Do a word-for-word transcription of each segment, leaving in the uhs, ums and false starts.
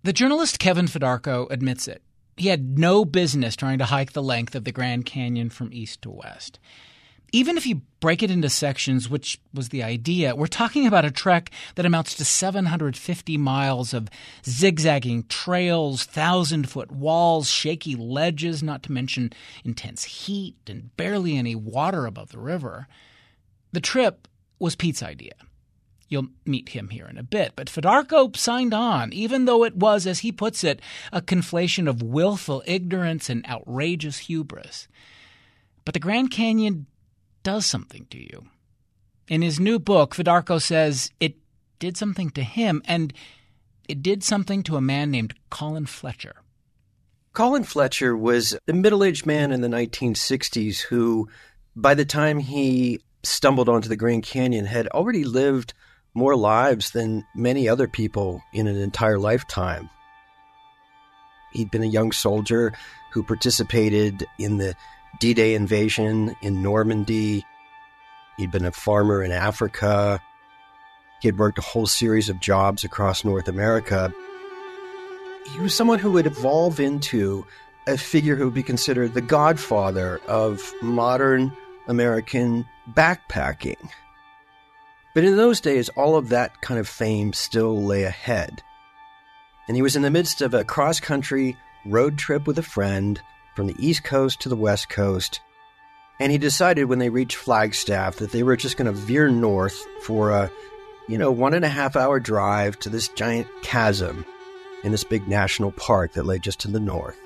The journalist Kevin Fedarko admits it. He had no business trying to hike the length of the Grand Canyon from east to west. Even if you break it into sections, which was the idea, we're talking about a trek that amounts to seven hundred fifty miles of zigzagging trails, thousand-foot walls, shaky ledges, not to mention intense heat and barely any water above the river. The trip was Pete's idea. You'll meet him here in a bit, but Fedarko signed on, even though it was, as he puts it, a conflation of willful ignorance and outrageous hubris. But the Grand Canyon does something to you. In his new book, Fedarko says it did something to him, and it did something to a man named Colin Fletcher. Colin Fletcher was a middle-aged man in the nineteen sixties who, by the time he stumbled onto the Grand Canyon, had already lived more lives than many other people in an entire lifetime. He'd been a young soldier who participated in the D-Day invasion in Normandy. He'd been a farmer in Africa. He had worked a whole series of jobs across North America. He was someone who would evolve into a figure who would be considered the godfather of modern American backpacking. But in those days, all of that kind of fame still lay ahead. And he was in the midst of a cross-country road trip with a friend from the East Coast to the West Coast. And he decided when they reached Flagstaff that they were just going to veer north for a, you know, one and a half hour drive to this giant chasm in this big national park that lay just to the north.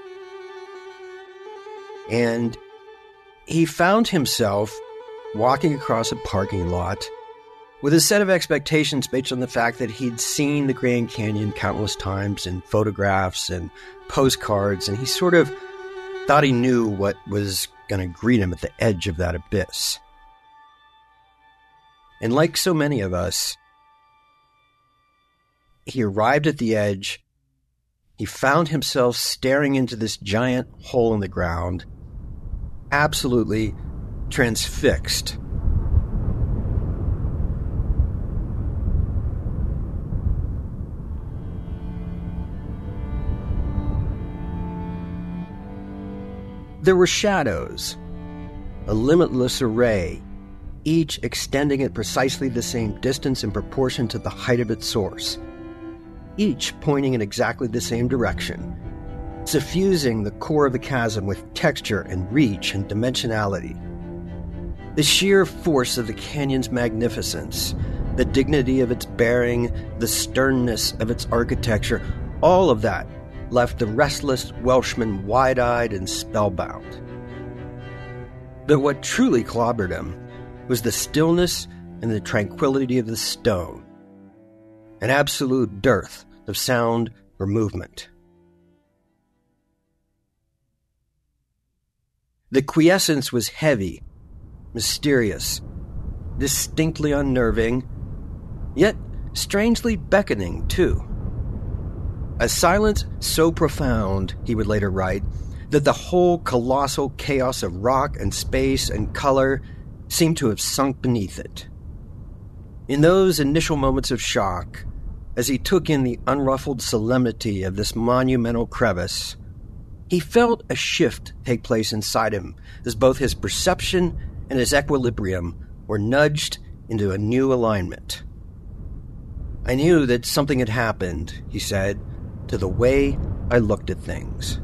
And he found himself walking across a parking lot with a set of expectations based on the fact that he'd seen the Grand Canyon countless times in photographs and postcards, and he sort of thought he knew what was going to greet him at the edge of that abyss. And like so many of us, he arrived at the edge, he found himself staring into this giant hole in the ground, absolutely transfixed. There were shadows, a limitless array, each extending at precisely the same distance in proportion to the height of its source, each pointing in exactly the same direction, suffusing the core of the chasm with texture and reach and dimensionality. The sheer force of the canyon's magnificence, the dignity of its bearing, the sternness of its architecture, all of that left the restless Welshman wide-eyed and spellbound. But what truly clobbered him was the stillness and the tranquility of the stone, an absolute dearth of sound or movement. The quiescence was heavy, mysterious, distinctly unnerving, yet strangely beckoning, too. A silence so profound, he would later write, that the whole colossal chaos of rock and space and color seemed to have sunk beneath it. In those initial moments of shock, as he took in the unruffled solemnity of this monumental crevice, he felt a shift take place inside him as both his perception and his equilibrium were nudged into a new alignment. I knew that something had happened, he said, to the way I looked at things.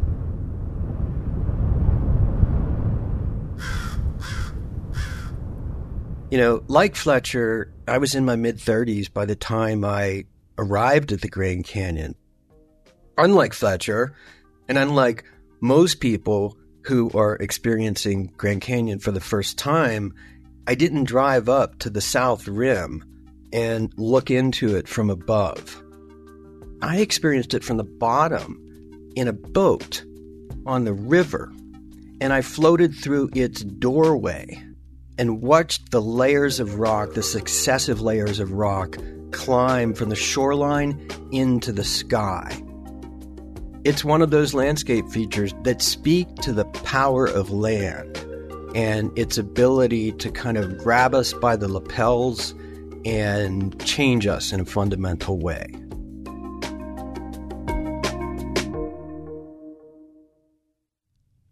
You know, like Fletcher, I was in my mid-thirties by the time I arrived at the Grand Canyon. Unlike Fletcher, and unlike most people who are experiencing Grand Canyon for the first time, I didn't drive up to the South Rim and look into it from above. I experienced it from the bottom in a boat on the river, and I floated through its doorway and watched the layers of rock, the successive layers of rock, climb from the shoreline into the sky. It's one of those landscape features that speak to the power of land and its ability to kind of grab us by the lapels and change us in a fundamental way.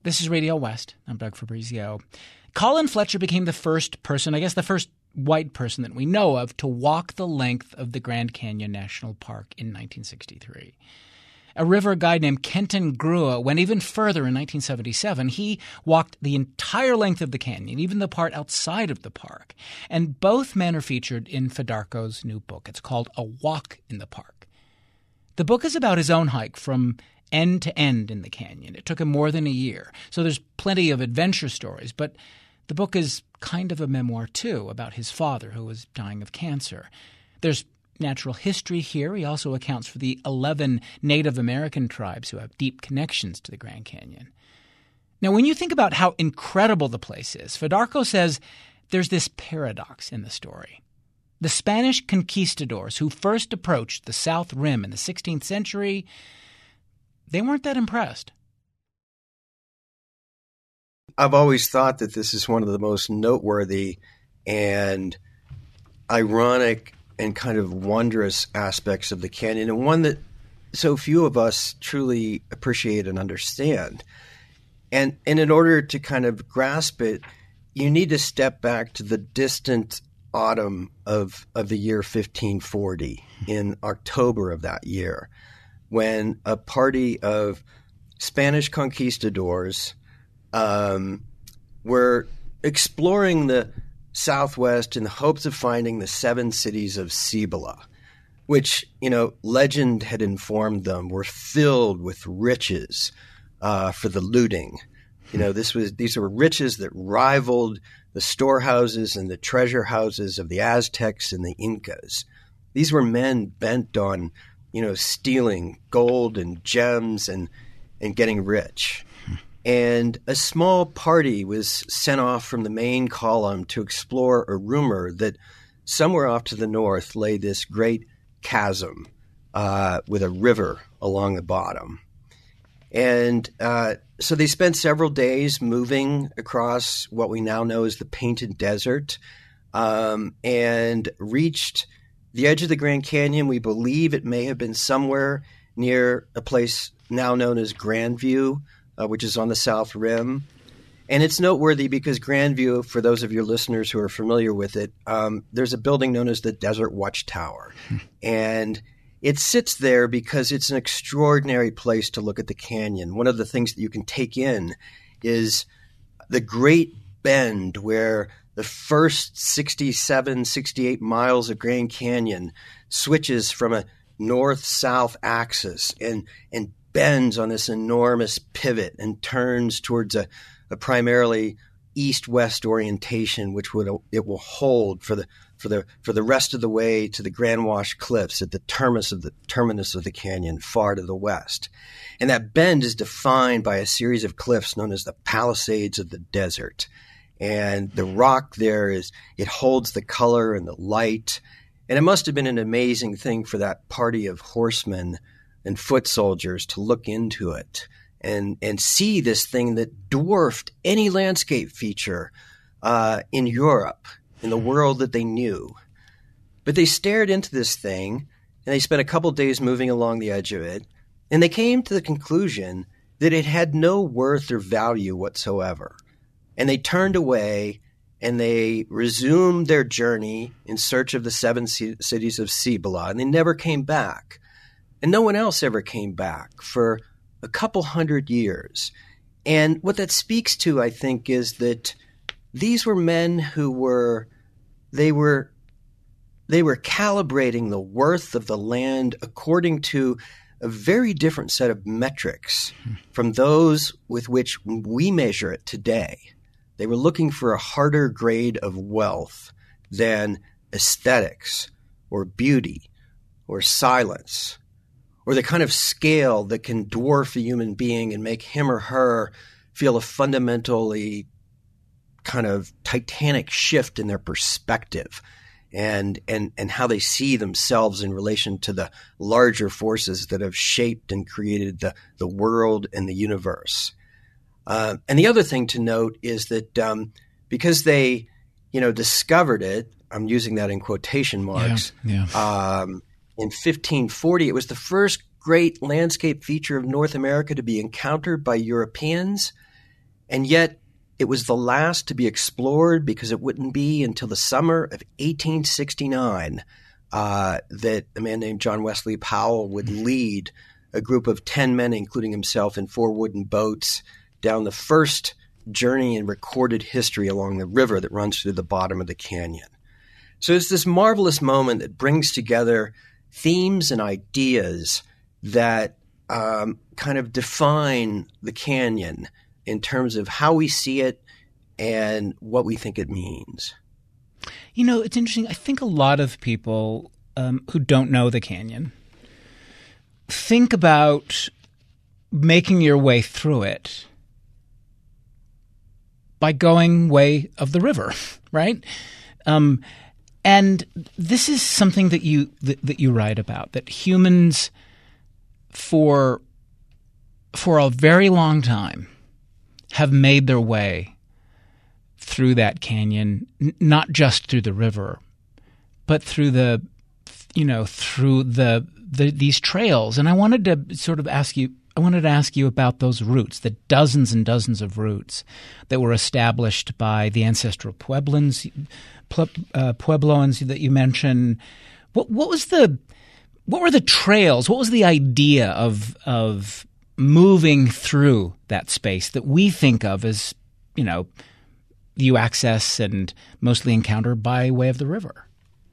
This is Radio West. I'm Doug Fabrizio. Colin Fletcher became the first person, I guess the first white person that we know of, to walk the length of the Grand Canyon National Park in nineteen sixty-three. A river guide named Kenton Grua went even further in nineteen seventy-seven. He walked the entire length of the canyon, even the part outside of the park. And both men are featured in Fedarko's new book. It's called A Walk in the Park. The book is about his own hike from end to end in the canyon. It took him more than a year. So there's plenty of adventure stories, but the book is kind of a memoir, too, about his father, who was dying of cancer. There's natural history here. He also accounts for the eleven Native American tribes who have deep connections to the Grand Canyon. Now, when you think about how incredible the place is, Fedarko says there's this paradox in the story. The Spanish conquistadors who first approached the South Rim in the sixteenth century, they weren't that impressed. I've always thought that this is one of the most noteworthy and ironic and kind of wondrous aspects of the canyon, and one that so few of us truly appreciate and understand. And, and in order to kind of grasp it, you need to step back to the distant autumn of, of the year fifteen forty, in October of that year, when a party of Spanish conquistadors um, were exploring the Southwest in the hopes of finding the seven cities of Cibola, which, you know, legend had informed them were filled with riches uh, for the looting. You know, this was these were riches that rivaled the storehouses and the treasure houses of the Aztecs and the Incas. These were men bent on, you know, stealing gold and gems and and getting rich. And a small party was sent off from the main column to explore a rumor that somewhere off to the north lay this great chasm uh, with a river along the bottom. And uh, so they spent several days moving across what we now know as the Painted Desert um, and reached the edge of the Grand Canyon. We believe it may have been somewhere near a place now known as Grandview, Uh, which is on the South Rim. And it's noteworthy because Grandview, for those of your listeners who are familiar with it, um, there's a building known as the Desert Watchtower. And it sits there because it's an extraordinary place to look at the canyon. One of the things that you can take in is the great bend where the first sixty-seven, sixty-eight miles of Grand Canyon switches from a north-south axis and, and bends on this enormous pivot and turns towards a, a primarily east-west orientation, which would it will hold for the for the for the rest of the way to the Grand Wash Cliffs at the terminus of the terminus of the canyon, far to the west. And that bend is defined by a series of cliffs known as the Palisades of the Desert. And the rock there is it holds the color and the light. And it must have been an amazing thing for that party of horsemen and foot soldiers to look into it and and see this thing that dwarfed any landscape feature uh, in Europe, in the world that they knew. But they stared into this thing, and they spent a couple days moving along the edge of it, and they came to the conclusion that it had no worth or value whatsoever. And they turned away, and they resumed their journey in search of the seven c- cities of Cibola, and they never came back. And no one else ever came back for a couple hundred years. And what that speaks to, I think, is that these were men who were they were they were calibrating the worth of the land according to a very different set of metrics from those with which we measure it today. They were looking for a harder grade of wealth than aesthetics or beauty or silence, or the kind of scale that can dwarf a human being and make him or her feel a fundamentally kind of titanic shift in their perspective and and and how they see themselves in relation to the larger forces that have shaped and created the, the world and the universe. Uh, and the other thing to note is that um, because they, you know, discovered it, I'm using that in quotation marks, yeah, yeah. Um, in fifteen forty, it was the first great landscape feature of North America to be encountered by Europeans. And yet it was the last to be explored because it wouldn't be until the summer of eighteen sixty-nine uh, that a man named John Wesley Powell would lead a group of ten men, including himself, in four wooden boats down the first journey in recorded history along the river that runs through the bottom of the canyon. So it's this marvelous moment that brings together themes and ideas that um, kind of define the canyon in terms of how we see it and what we think it means. You know, it's interesting. I think a lot of people um, who don't know the canyon think about making your way through it by going way of the river, right? Um, and this is something that you that, that you write about, that humans for for a very long time have made their way through that canyon, n- not just through the river, but through the, you know, through the, the these trails. And I wanted to sort of ask you, I wanted to ask you about those routes, the dozens and dozens of routes that were established by the ancestral Pueblans, uh, Puebloans that you mentioned. What, what was the, what were the trails? What was the idea of of moving through that space that we think of as, you know, you access and mostly encounter by way of the river?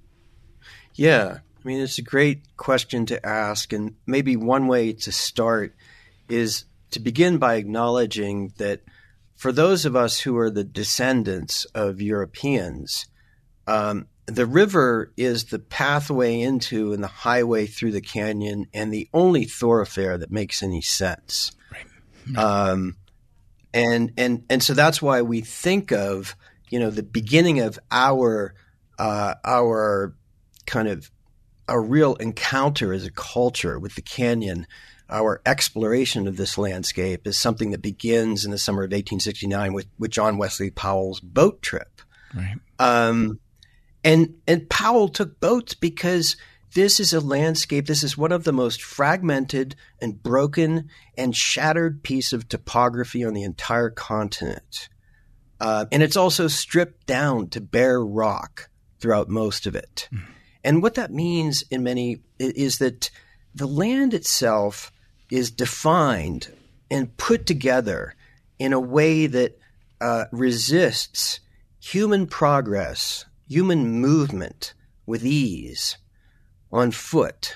Yeah, I mean, it's a great question to ask. And maybe one way to start is to begin by acknowledging that for those of us who are the descendants of Europeans, um, the river is the pathway into and the highway through the canyon and the only thoroughfare that makes any sense. Right. Um, and and and so that's why we think of, you know, the beginning of our uh, our kind of a real encounter as a culture with the canyon. Our exploration of this landscape is something that begins in the summer of eighteen sixty-nine with, with John Wesley Powell's boat trip. Right. Um, and and Powell took boats because this is a landscape. This is one of the most fragmented and broken and shattered piece of topography on the entire continent. Uh, and it's also stripped down to bare rock throughout most of it. Mm. And what that means in many is that the land itself is defined and put together in a way that uh, resists human progress, human movement with ease on foot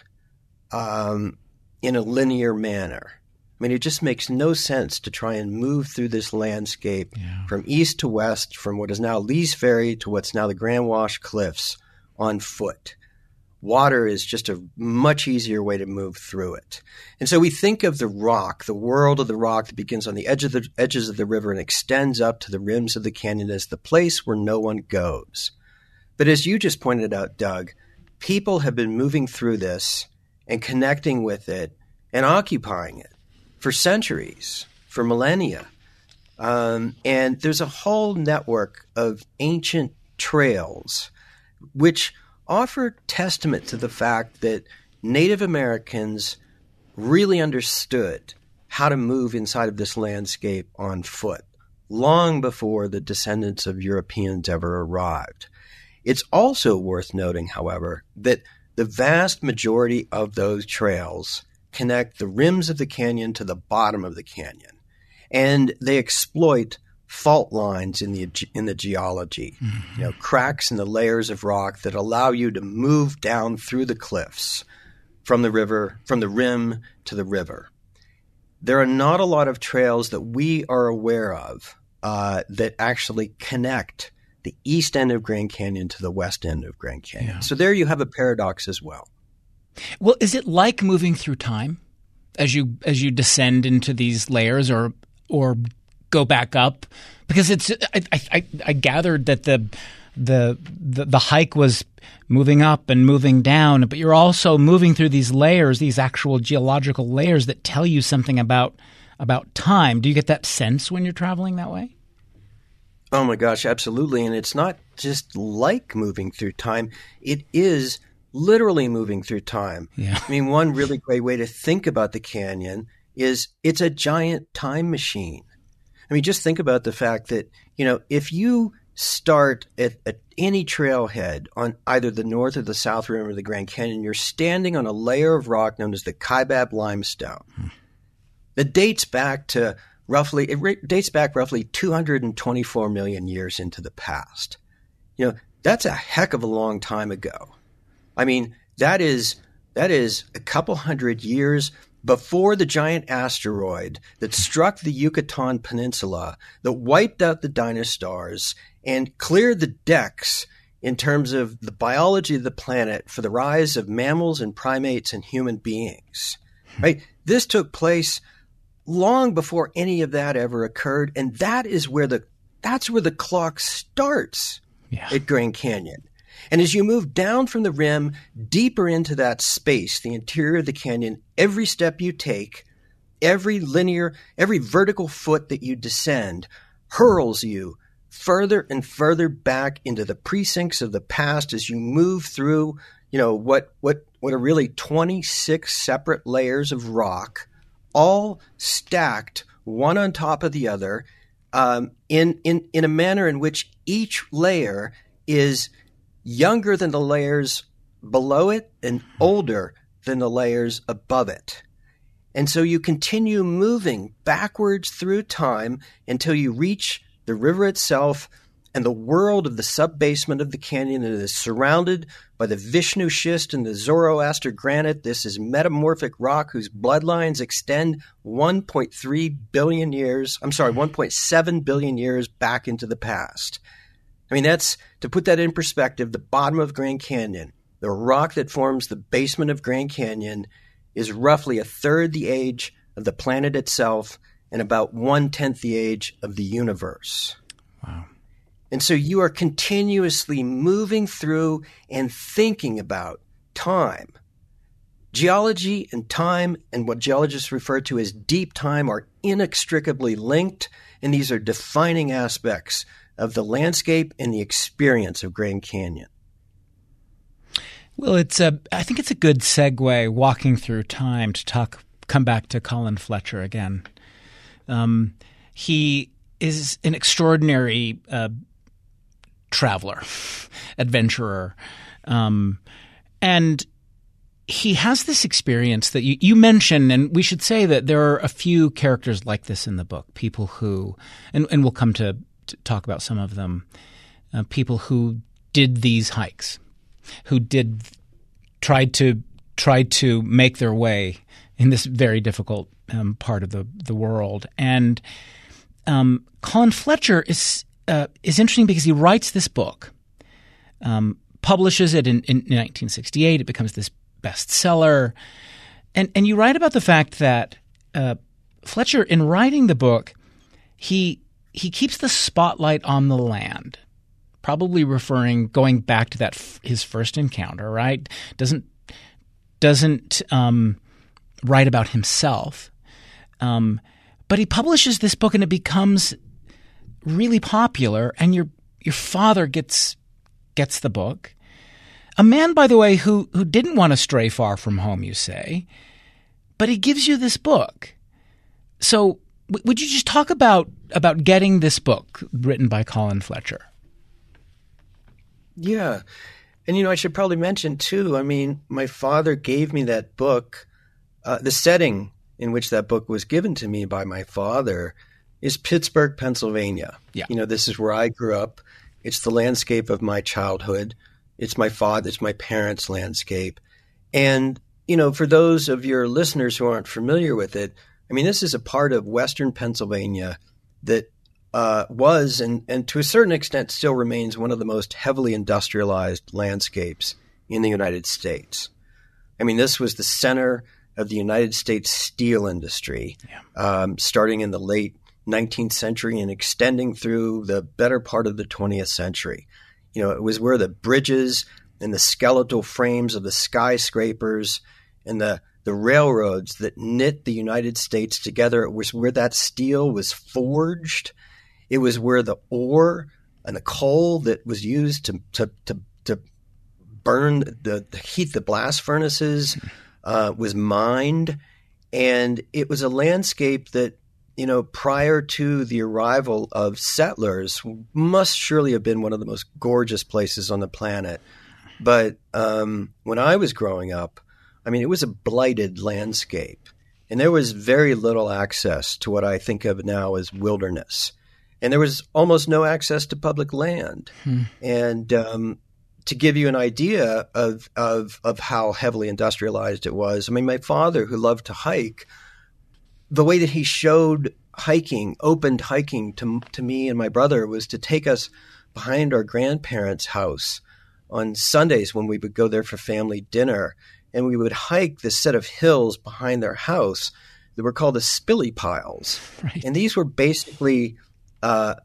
um, in a linear manner. I mean, it just makes no sense to try and move through this landscape yeah. from east to west, from what is now Lee's Ferry to what's now the Grand Wash Cliffs on foot. Water is just a much easier way to move through it. And so we think of the rock, the world of the rock that begins on the edge of the edges of the river and extends up to the rims of the canyon as the place where no one goes. But as you just pointed out, Doug, people have been moving through this and connecting with it and occupying it for centuries, for millennia. Um, and there's a whole network of ancient trails which offer testament to the fact that Native Americans really understood how to move inside of this landscape on foot long before the descendants of Europeans ever arrived. It's also worth noting, however, that the vast majority of those trails connect the rims of the canyon to the bottom of the canyon, and they exploit fault lines in the in the geology, mm-hmm. you know, cracks in the layers of rock that allow you to move down through the cliffs from the river, from the rim to the river. There are not a lot of trails that we are aware of uh, that actually connect the east end of Grand Canyon to the west end of Grand Canyon. Yeah. So there you have a paradox as well. Well, is it like moving through time as you as you descend into these layers, or or go back up? Because it's I, I, I gathered that the, the the the hike was moving up and moving down, but you're also moving through these layers, these actual geological layers that tell you something about about time. Do you get that sense when you're traveling that way? Oh my gosh, absolutely. And it's not just like moving through time. It is literally moving through time. Yeah. I mean, one really great way to think about the canyon is it's a giant time machine. I mean, just think about the fact that, you know, if you start at, at any trailhead on either the north or the south rim of the Grand Canyon, you're standing on a layer of rock known as the Kaibab limestone. Hmm. That dates back to roughly, it re- dates back roughly two hundred twenty-four million years into the past. You know, that's a heck of a long time ago. I mean, that is that is a couple hundred years before the giant asteroid that struck the Yucatan Peninsula, that wiped out the dinosaurs and cleared the decks in terms of the biology of the planet for the rise of mammals and primates and human beings. Right? This took place long before any of that ever occurred, and that is where the that's where the clock starts yeah. at Grand Canyon. And as you move down from the rim, deeper into that space, the interior of the canyon, every step you take, every linear, every vertical foot that you descend hurls you further and further back into the precincts of the past as you move through, you know, what what what are really twenty-six separate layers of rock, all stacked one on top of the other, um, in in in a manner in which each layer is younger than the layers below it and older than the layers above it. And so you continue moving backwards through time until you reach the river itself and the world of the sub-basement of the canyon that is surrounded by the Vishnu schist and the Zoroaster granite. This is metamorphic rock whose bloodlines extend one point three billion years, I'm sorry, one point seven billion years back into the past. I mean, that's, to put that in perspective, the bottom of Grand Canyon, the rock that forms the basement of Grand Canyon, is roughly a third the age of the planet itself and about one-tenth the age of the universe. Wow. And so you are continuously moving through and thinking about time. Geology and time, and what geologists refer to as deep time, are inextricably linked, and these are defining aspects of the landscape and the experience of Grand Canyon. Well, it's a, I think it's a good segue, walking through time, to talk, come back to Colin Fletcher again. Um, he is an extraordinary uh, traveler, adventurer, um, and he has this experience that you, you mentioned, and we should say that there are a few characters like this in the book, people who, and, and we'll come to to talk about some of them, uh, people who did these hikes, who did tried to tried to make their way in this very difficult um, part of the the world. And um, Colin Fletcher is uh, is interesting because he writes this book, um, publishes it in, in nineteen sixty-eight. It becomes this bestseller, and and you write about the fact that uh, Fletcher, in writing the book, he He keeps the spotlight on the land, probably referring, going back to that f- his first encounter, right? Doesn't doesn't um, write about himself, um, but he publishes this book and it becomes really popular. And your your father gets gets the book, a man, by the way, who who didn't want to stray far from home, you say, but he gives you this book. So w- would you just talk about about getting this book written by Colin Fletcher? Yeah. And, you know, I should probably mention, too, I mean, my father gave me that book. Uh, the setting in which that book was given to me by my father is Pittsburgh, Pennsylvania. Yeah. You know, this is where I grew up. It's the landscape of my childhood. It's my father, it's my parents' landscape. And, you know, for those of your listeners who aren't familiar with it, I mean, this is a part of Western Pennsylvania that uh, was and, and to a certain extent still remains one of the most heavily industrialized landscapes in the United States. I mean, this was the center of the United States steel industry, yeah. um, starting in the late nineteenth century and extending through the better part of the twentieth century. You know, it was where the bridges and the skeletal frames of the skyscrapers and the, the railroads that knit the United States together, it was where that steel was forged. It was where the ore and the coal that was used to to to, to burn the, the heat the blast furnaces uh, was mined, and it was a landscape that you know, prior to the arrival of settlers, must surely have been one of the most gorgeous places on the planet. But um, when I was growing up, I mean, it was a blighted landscape, and there was very little access to what I think of now as wilderness. And there was almost no access to public land. Hmm. And um, to give you an idea of, of of how heavily industrialized it was, I mean, my father, who loved to hike, the way that he showed hiking, opened hiking to to me and my brother, was to take us behind our grandparents' house on Sundays when we would go there for family dinner, and we would hike this set of hills behind their house that were called the Spilly Piles. Right. And these were basically Uh,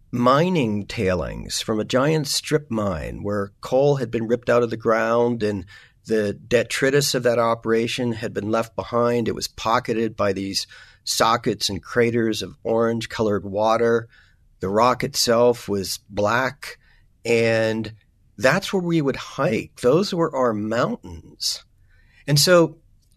mining tailings from a giant strip mine where coal had been ripped out of the ground, and the detritus of that operation had been left behind. It was pocketed by these sockets and craters of orange-colored water. The rock itself was black, and that's where we would hike. Those were our mountains. And so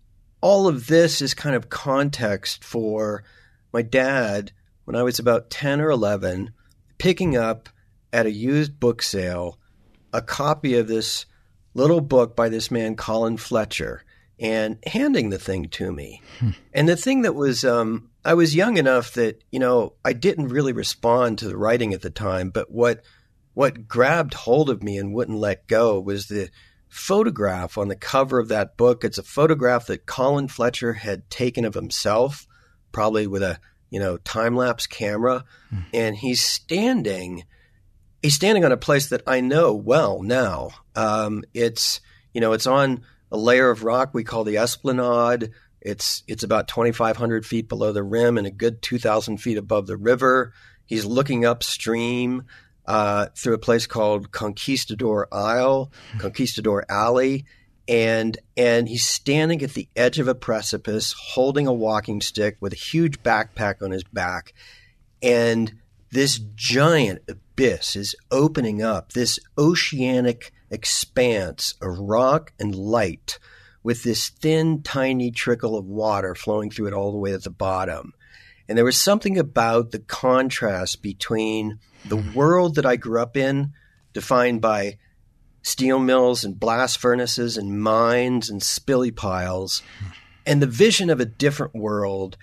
all of this is kind of context for my dad, when I was about ten or eleven, picking up at a used book sale a copy of this little book by this man, Colin Fletcher, and handing the thing to me. Hmm. And the thing that was, um, I was young enough that, you know, I didn't really respond to the writing at the time, but what what grabbed hold of me and wouldn't let go was the photograph on the cover of that book. It's a photograph that Colin Fletcher had taken of himself, probably with a you know, time-lapse camera, mm. and he's standing, he's standing on a place that I know well now. Um, it's, you know, it's on a layer of rock we call the Esplanade. It's, it's about twenty-five hundred feet below the rim and a good two thousand feet above the river. He's looking upstream uh, through a place called Conquistador Isle, mm. Conquistador Alley. And and he's standing at the edge of a precipice, holding a walking stick with a huge backpack on his back. And this giant abyss is opening up, this oceanic expanse of rock and light with this thin, tiny trickle of water flowing through it all the way at the bottom. And there was something about the contrast between the world that I grew up in, defined by steel mills and blast furnaces and mines and spilly piles, and the vision of a different world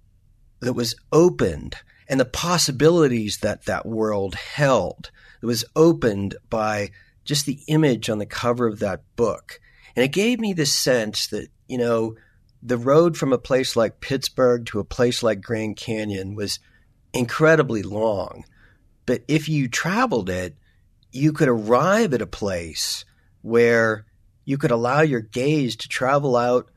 that was opened, and the possibilities that that world held. It was opened by just the image on the cover of that book. And it gave me this sense that, you know, the road from a place like Pittsburgh to a place like Grand Canyon was incredibly long. But if you traveled it, you could arrive at a place where you could allow your gaze to travel out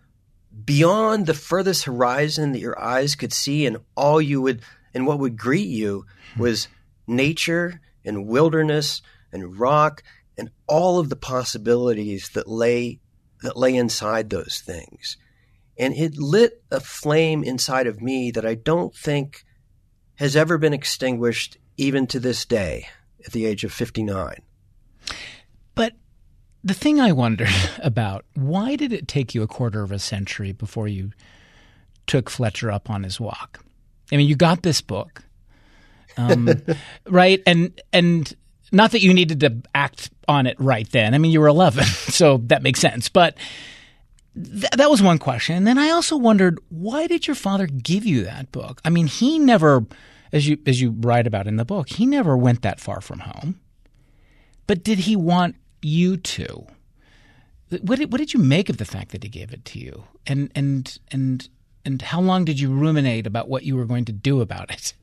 beyond the furthest horizon that your eyes could see, and all you would, and what would greet you was nature and wilderness and rock and all of the possibilities that lay that lay inside those things. And it lit a flame inside of me that I don't think has ever been extinguished even to this day at the age of fifty-nine. But the thing I wondered about, why did it take you a quarter of a century before you took Fletcher up on his walk? I mean, you got this book, um, right? And and not that you needed to act on it right then. I mean, you were eleven, so that makes sense. But th- that was one question. And then I also wondered, why did your father give you that book? I mean, he never, as you as you write about in the book, he never went that far from home. But did he want you to? What did, what did you make of the fact that he gave it to you? And and and and how long did you ruminate about what you were going to do about it?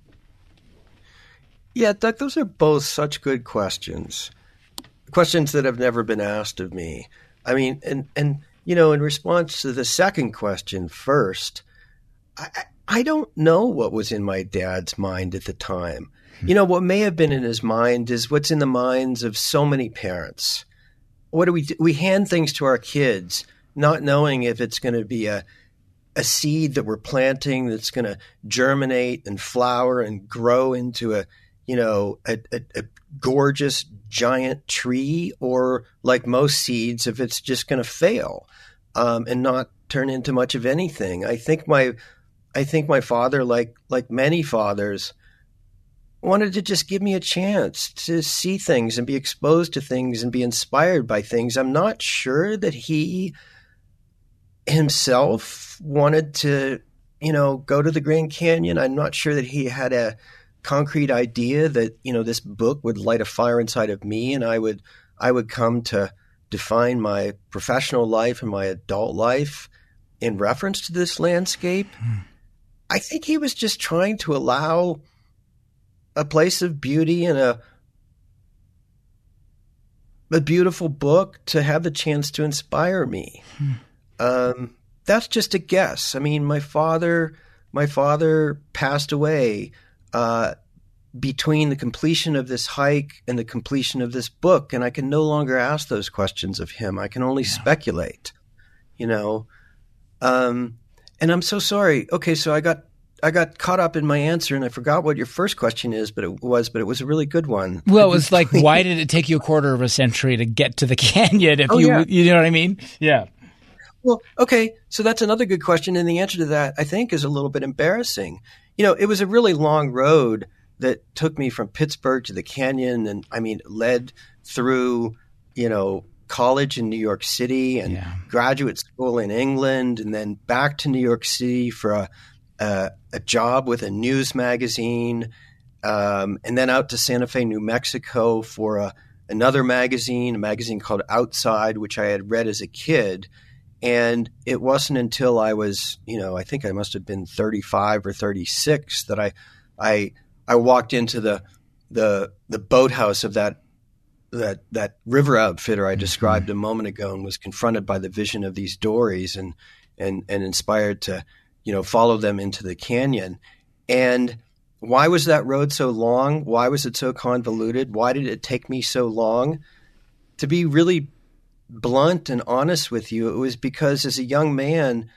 Yeah, Doug, those are both such good questions. Questions that have never been asked of me. I mean, and, and you know, in response to the second question first, I, I don't know what was in my dad's mind at the time. Hmm. You know, what may have been in his mind is what's in the minds of so many parents. What do we do? We hand things to our kids, not knowing if it's going to be a a seed that we're planting that's going to germinate and flower and grow into a, you know, a, a, a gorgeous giant tree, or like most seeds, if it's just going to fail um, and not turn into much of anything. I think my, I think my father, like like many fathers, wanted to just give me a chance to see things and be exposed to things and be inspired by things. I'm not sure that he himself wanted to, you know, go to the Grand Canyon. I'm not sure that he had a concrete idea that, you know, this book would light a fire inside of me and I would I would come to define my professional life and my adult life in reference to this landscape. Hmm. I think he was just trying to allow a place of beauty and a a beautiful book to have the chance to inspire me. Hmm. Um, that's just a guess. I mean, my father, my father passed away uh, between the completion of this hike and the completion of this book, and I can no longer ask those questions of him. I can only yeah. speculate, you know. Um, and I'm so sorry. Okay, so I got I got caught up in my answer, and I forgot what your first question is, but it was, but it was a really good one. Well, it was like, why did it take you a quarter of a century to get to the canyon? If oh, you, yeah. you know what I mean? Yeah. Well, okay, so that's another good question, and the answer to that, I think, is a little bit embarrassing. You know, it was a really long road that took me from Pittsburgh to the canyon, and I mean, led through, you know, college in New York City and yeah. graduate school in England, and then back to New York City for a Uh, a job with a news magazine, um, and then out to Santa Fe, New Mexico for a, another magazine, a magazine called Outside, which I had read as a kid. And it wasn't until I was, you know, I think I must have been thirty-five or thirty-six that I, I, I walked into the, the, the boathouse of that, that, that river outfitter I described mm-hmm. a moment ago, and was confronted by the vision of these dories and, and, and inspired to, you know, follow them into the canyon. And why was that road so long? Why was it so convoluted? Why did it take me so long? To be really blunt and honest with you, it was because as a young man,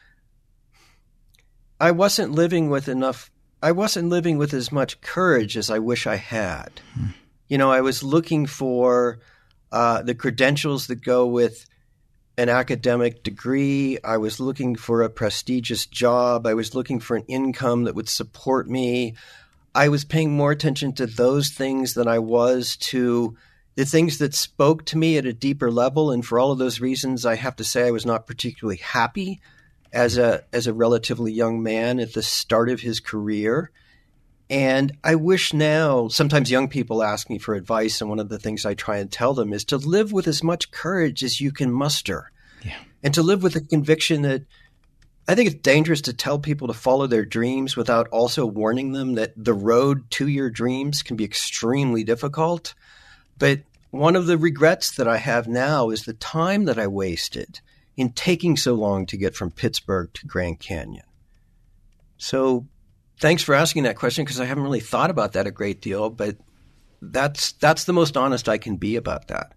I wasn't living with enough, I wasn't living with as much courage as I wish I had. Hmm. You know, I was looking for uh, the credentials that go with an academic degree. I was looking for a prestigious job. I was looking for an income that would support me. I was paying more attention to those things than I was to the things that spoke to me at a deeper level. And for all of those reasons, I have to say I was not particularly happy as a as a relatively young man at the start of his career. And I wish now, sometimes young people ask me for advice, and one of the things I try and tell them is to live with as much courage as you can muster. Yeah. And to live with the conviction that I think it's dangerous to tell people to follow their dreams without also warning them that the road to your dreams can be extremely difficult. But one of the regrets that I have now is the time that I wasted in taking so long to get from Pittsburgh to Grand Canyon. So thanks for asking that question, because I haven't really thought about that a great deal, but that's that's the most honest I can be about that.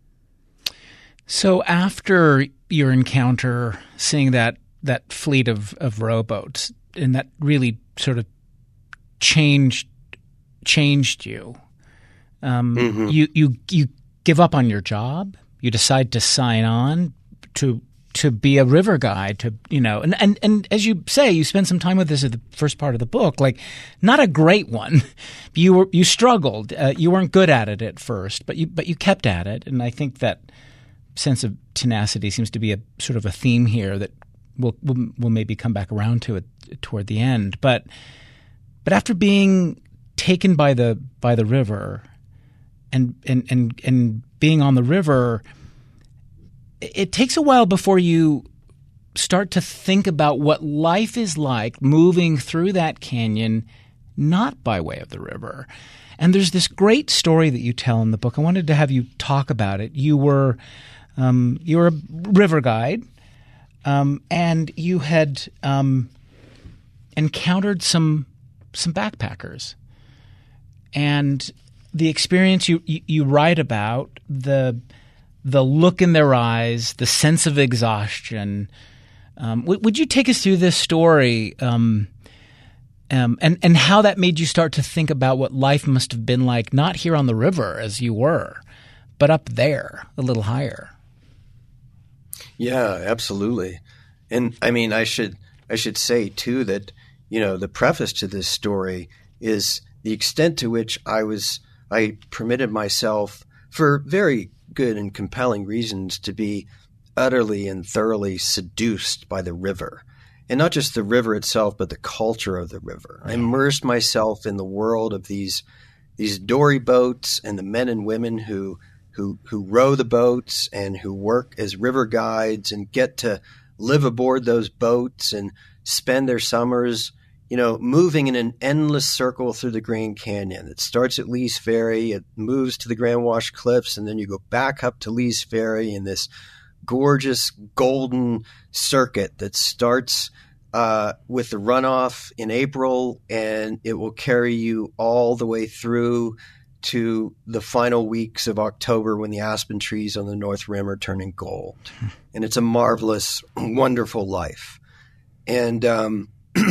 So after your encounter, seeing that that fleet of, of rowboats, and that really sort of changed changed you, um, mm-hmm. you you you give up on your job. You decide to sign on to to be a river guide, to, you know, and, and, and as you say, you spend some time with this at the first part of the book, like not a great one. You were, you struggled. Uh, you weren't good at it at first, but you, but you kept at it. And I think that sense of tenacity seems to be a sort of a theme here that we'll, we'll, we'll maybe come back around to it toward the end. But, but after being taken by the, by the river and, and, and, and being on the river, it takes a while before you start to think about what life is like moving through that canyon, not by way of the river. And there's this great story that you tell in the book. I wanted to have you talk about it. You were um, you were a river guide, um, and you had um, encountered some some backpackers, and the experience you you, you write about, the the look in their eyes, the sense of exhaustion. Um, w- would you take us through this story, um, um, and and how that made you start to think about what life must have been like, not here on the river as you were, but up there, a little higher? Yeah, absolutely. And I mean, I should I should say too that, you know, the preface to this story is the extent to which I was, I permitted myself, for very good and compelling reasons, to be utterly and thoroughly seduced by the river. And not just the river itself, but the culture of the river. I immersed myself in the world of these these dory boats and the men and women who who who row the boats and who work as river guides and get to live aboard those boats and spend their summers, you know, moving in an endless circle through the Grand Canyon. It starts at Lee's Ferry, it moves to the Grand Wash Cliffs, and then you go back up to Lee's Ferry in this gorgeous golden circuit that starts uh, with the runoff in April, and it will carry you all the way through to the final weeks of October when the aspen trees on the North Rim are turning gold. And it's a marvelous, wonderful life. And um,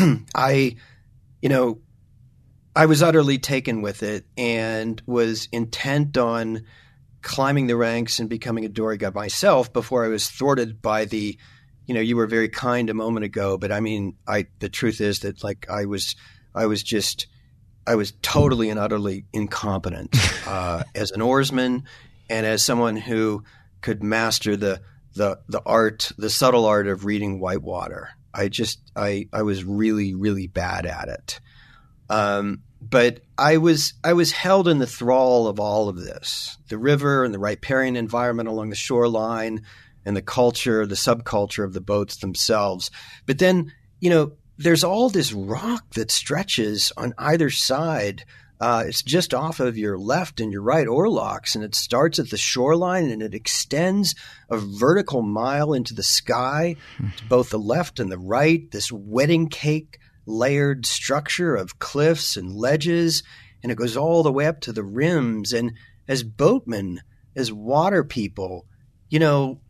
I, you know, I was utterly taken with it and was intent on climbing the ranks and becoming a dory guide myself before I was thwarted by the, you know, you were very kind a moment ago, but I mean, I, the truth is that like I was, I was just, I was totally and utterly incompetent uh, as an oarsman and as someone who could master the, the, the art, the subtle art of reading whitewater. I just, I, I was really, really bad at it. Um, But I was I was held in the thrall of all of this, the river and the riparian environment along the shoreline and the culture, the subculture of the boats themselves. But then, you know, there's all this rock that stretches on either side. Uh, it's just off of your left and your right oarlocks, and it starts at the shoreline and it extends a vertical mile into the sky to both the left and the right, this wedding cake layered structure of cliffs and ledges, and it goes all the way up to the rims. And as boatmen, as water people, you know,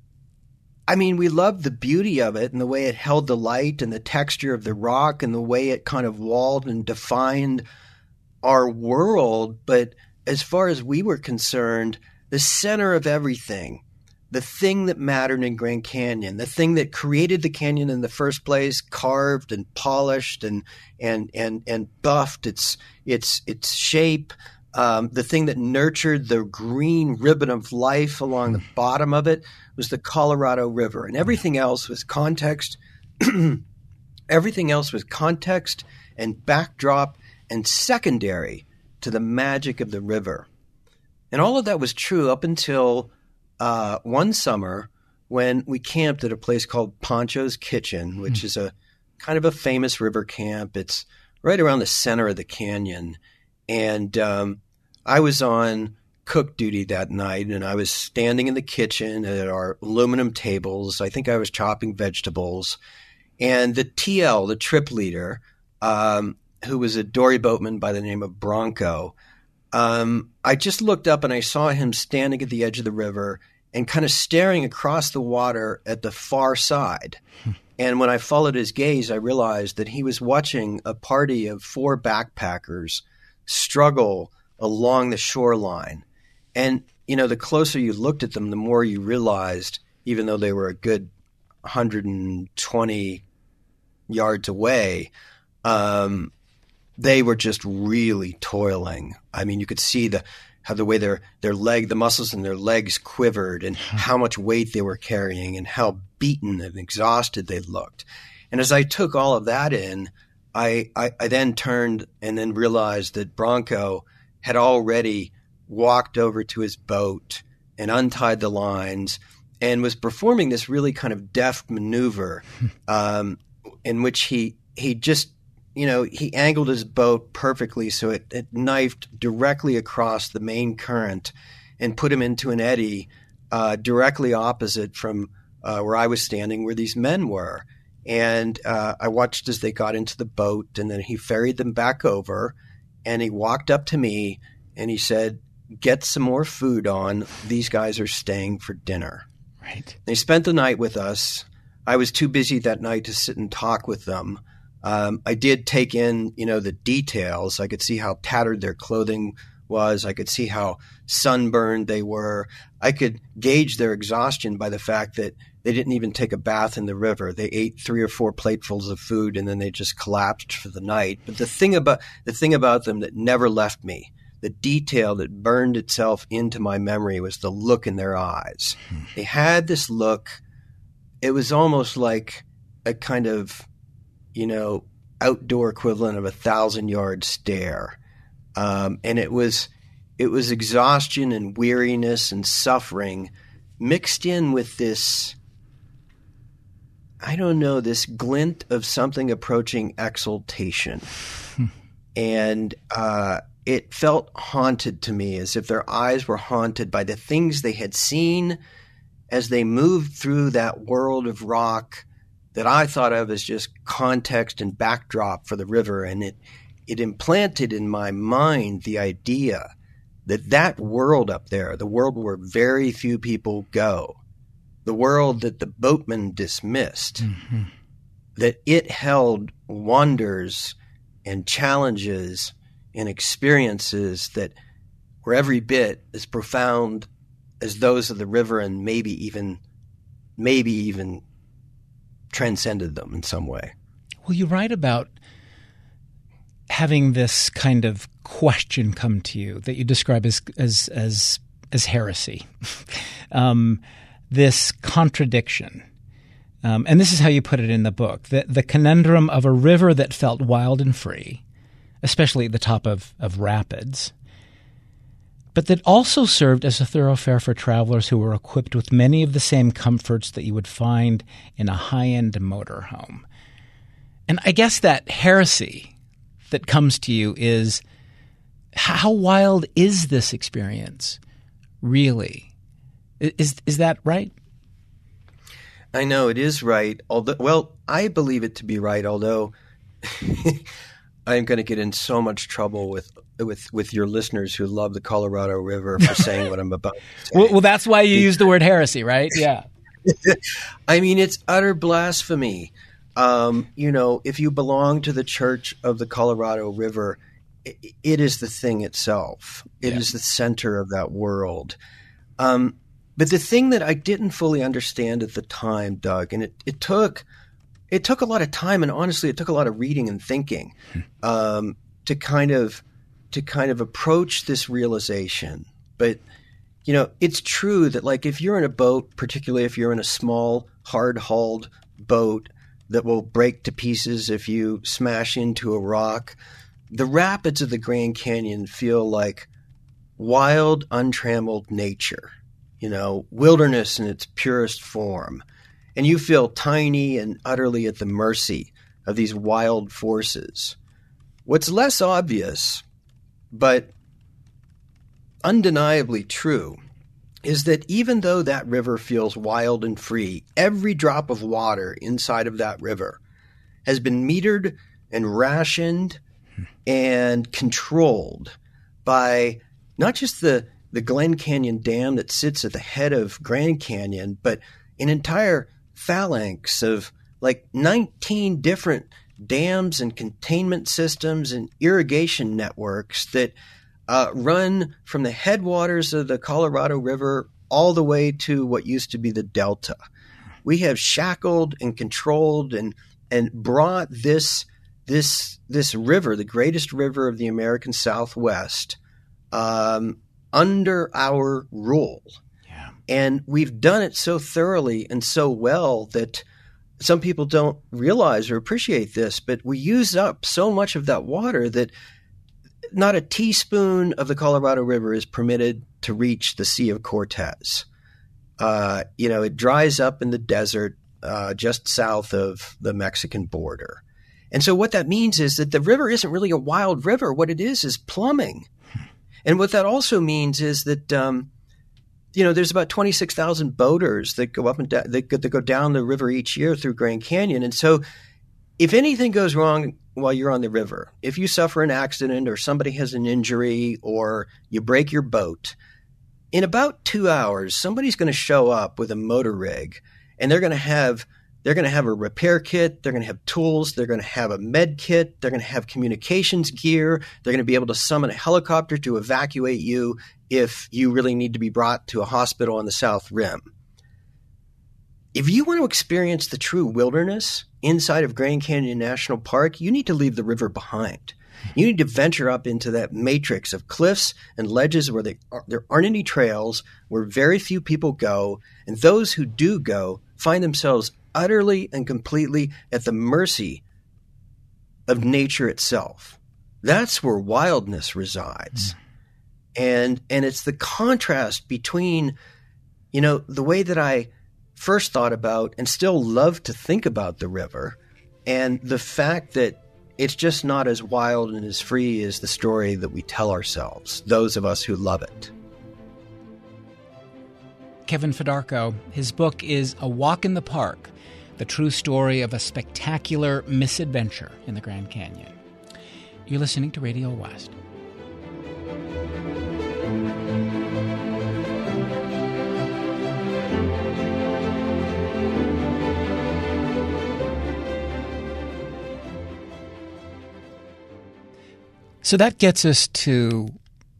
I mean, we loved the beauty of it and the way it held the light and the texture of the rock and the way it kind of walled and defined our world. But as far as we were concerned, the center of everything, the thing that mattered in Grand Canyon, the thing that created the canyon in the first place, carved and polished and and and and buffed its its its shape, um, the thing that nurtured the green ribbon of life along the bottom of it was the Colorado River, and everything else was context. Everything else was context and backdrop and secondary to the magic of the river, and all of that was true up until Uh, one summer when we camped at a place called Pancho's Kitchen, which mm. is a kind of a famous river camp. It's right around the center of the canyon. And um, I was on cook duty that night, and I was standing in the kitchen at our aluminum tables. I think I was chopping vegetables. And the T L, the trip leader, um, who was a dory boatman by the name of Bronco, Um, I just looked up and I saw him standing at the edge of the river and kind of staring across the water at the far side. And when I followed his gaze, I realized that he was watching a party of four backpackers struggle along the shoreline. And, you know, the closer you looked at them, the more you realized, even though they were a good one hundred twenty yards away, um, they were just really toiling. I mean, you could see the how the way their their leg, the muscles in their legs quivered, and how much weight they were carrying, and how beaten and exhausted they looked. And as I took all of that in, I I, I then turned and then realized that Bronco had already walked over to his boat and untied the lines and was performing this really kind of deft maneuver um, in which he he just you know, he angled his boat perfectly so it, it knifed directly across the main current and put him into an eddy uh, directly opposite from uh, where I was standing, where these men were. And uh, I watched as they got into the boat, and then he ferried them back over, and he walked up to me and he said, "Get some more food on. These guys are staying for dinner." Right. They spent the night with us. I was too busy that night to sit and talk with them. Um, I did take in, you know, the details. I could see how tattered their clothing was. I could see how sunburned they were. I could gauge their exhaustion by the fact that they didn't even take a bath in the river. They ate three or four platefuls of food and then they just collapsed for the night. But the thing about the thing about them that never left me, the detail that burned itself into my memory, was the look in their eyes. Hmm. They had this look. It was almost like a kind of, you know, outdoor equivalent of a thousand yard stare. Um, and it was, it was exhaustion and weariness and suffering mixed in with this, I don't know, this glint of something approaching exultation. Hmm. And uh, it felt haunted to me, as if their eyes were haunted by the things they had seen as they moved through that world of rock that I thought of as just context and backdrop for the river. And it, it implanted in my mind the idea that that world up there, the world where very few people go, the world that the boatmen dismissed, mm-hmm. that it held wonders and challenges and experiences that were every bit as profound as those of the river, and maybe even, maybe even transcended them in some way. Well, you write about having this kind of question come to you that you describe as as as as heresy, um, this contradiction, um, and this is how you put it in the book: the the conundrum of a river that felt wild and free, especially at the top of of rapids, but that also served as a thoroughfare for travelers who were equipped with many of the same comforts that you would find in a high-end motorhome. And I guess that heresy that comes to you is, how wild is this experience, really? Is is that right? I know it is right. Although, well, I believe it to be right, although I'm going to get in so much trouble with with with your listeners who love the Colorado River for saying what I'm about to say. Well, well, that's why you use the word heresy, right? Yeah. I mean, it's utter blasphemy. Um, you know, if you belong to the Church of the Colorado River, it, it is the thing itself. It yeah. is the center of that world. Um, but the thing that I didn't fully understand at the time, Doug, and it, it took it took a lot of time, and honestly, it took a lot of reading and thinking um, to kind of to kind of approach this realization. But you know, it's true that, like, if you're in a boat, particularly if you're in a small, hard-hulled boat that will break to pieces if you smash into a rock, the rapids of the Grand Canyon feel like wild, untrammeled nature, you know, wilderness in its purest form. And you feel tiny and utterly at the mercy of these wild forces. What's less obvious, but undeniably true, is that even though that river feels wild and free, every drop of water inside of that river has been metered and rationed and controlled by not just the, the Glen Canyon Dam that sits at the head of Grand Canyon, but an entire phalanx of like nineteen different dams and containment systems and irrigation networks that Uh, run from the headwaters of the Colorado River all the way to what used to be the Delta. We have shackled and controlled and and brought this this this river, the greatest river of the American Southwest, um, under our rule. Yeah. And we've done it so thoroughly and so well that some people don't realize or appreciate this, but we use up so much of that water that not a teaspoon of the Colorado River is permitted to reach the Sea of Cortez. Uh, you know, it dries up in the desert uh, just south of the Mexican border. And so what that means is that the river isn't really a wild river. What it is is plumbing. And what that also means is that, um, you know, there's about twenty-six thousand boaters that go up and down, that, that go down the river each year through Grand Canyon. And so if anything goes wrong while you're on the river, if you suffer an accident or somebody has an injury or you break your boat, in about two hours, somebody's going to show up with a motor rig and they're going to have They're going to have a repair kit. They're going to have tools. They're going to have a med kit. They're going to have communications gear. They're going to be able to summon a helicopter to evacuate you if you really need to be brought to a hospital on the South Rim. If you want to experience the true wilderness inside of Grand Canyon National Park, you need to leave the river behind. You need to venture up into that matrix of cliffs and ledges where they are, there aren't any trails, where very few people go, and those who do go find themselves utterly and completely at the mercy of nature itself. That's where wildness resides. Mm. And and it's the contrast between, you know, the way that I first thought about and still love to think about the river, and the fact that it's just not as wild and as free as the story that we tell ourselves, those of us who love it. Kevin Fedarko, his book is A Walk in the Park, the true story of a spectacular misadventure in the Grand Canyon. You're listening to Radio West. So that gets us to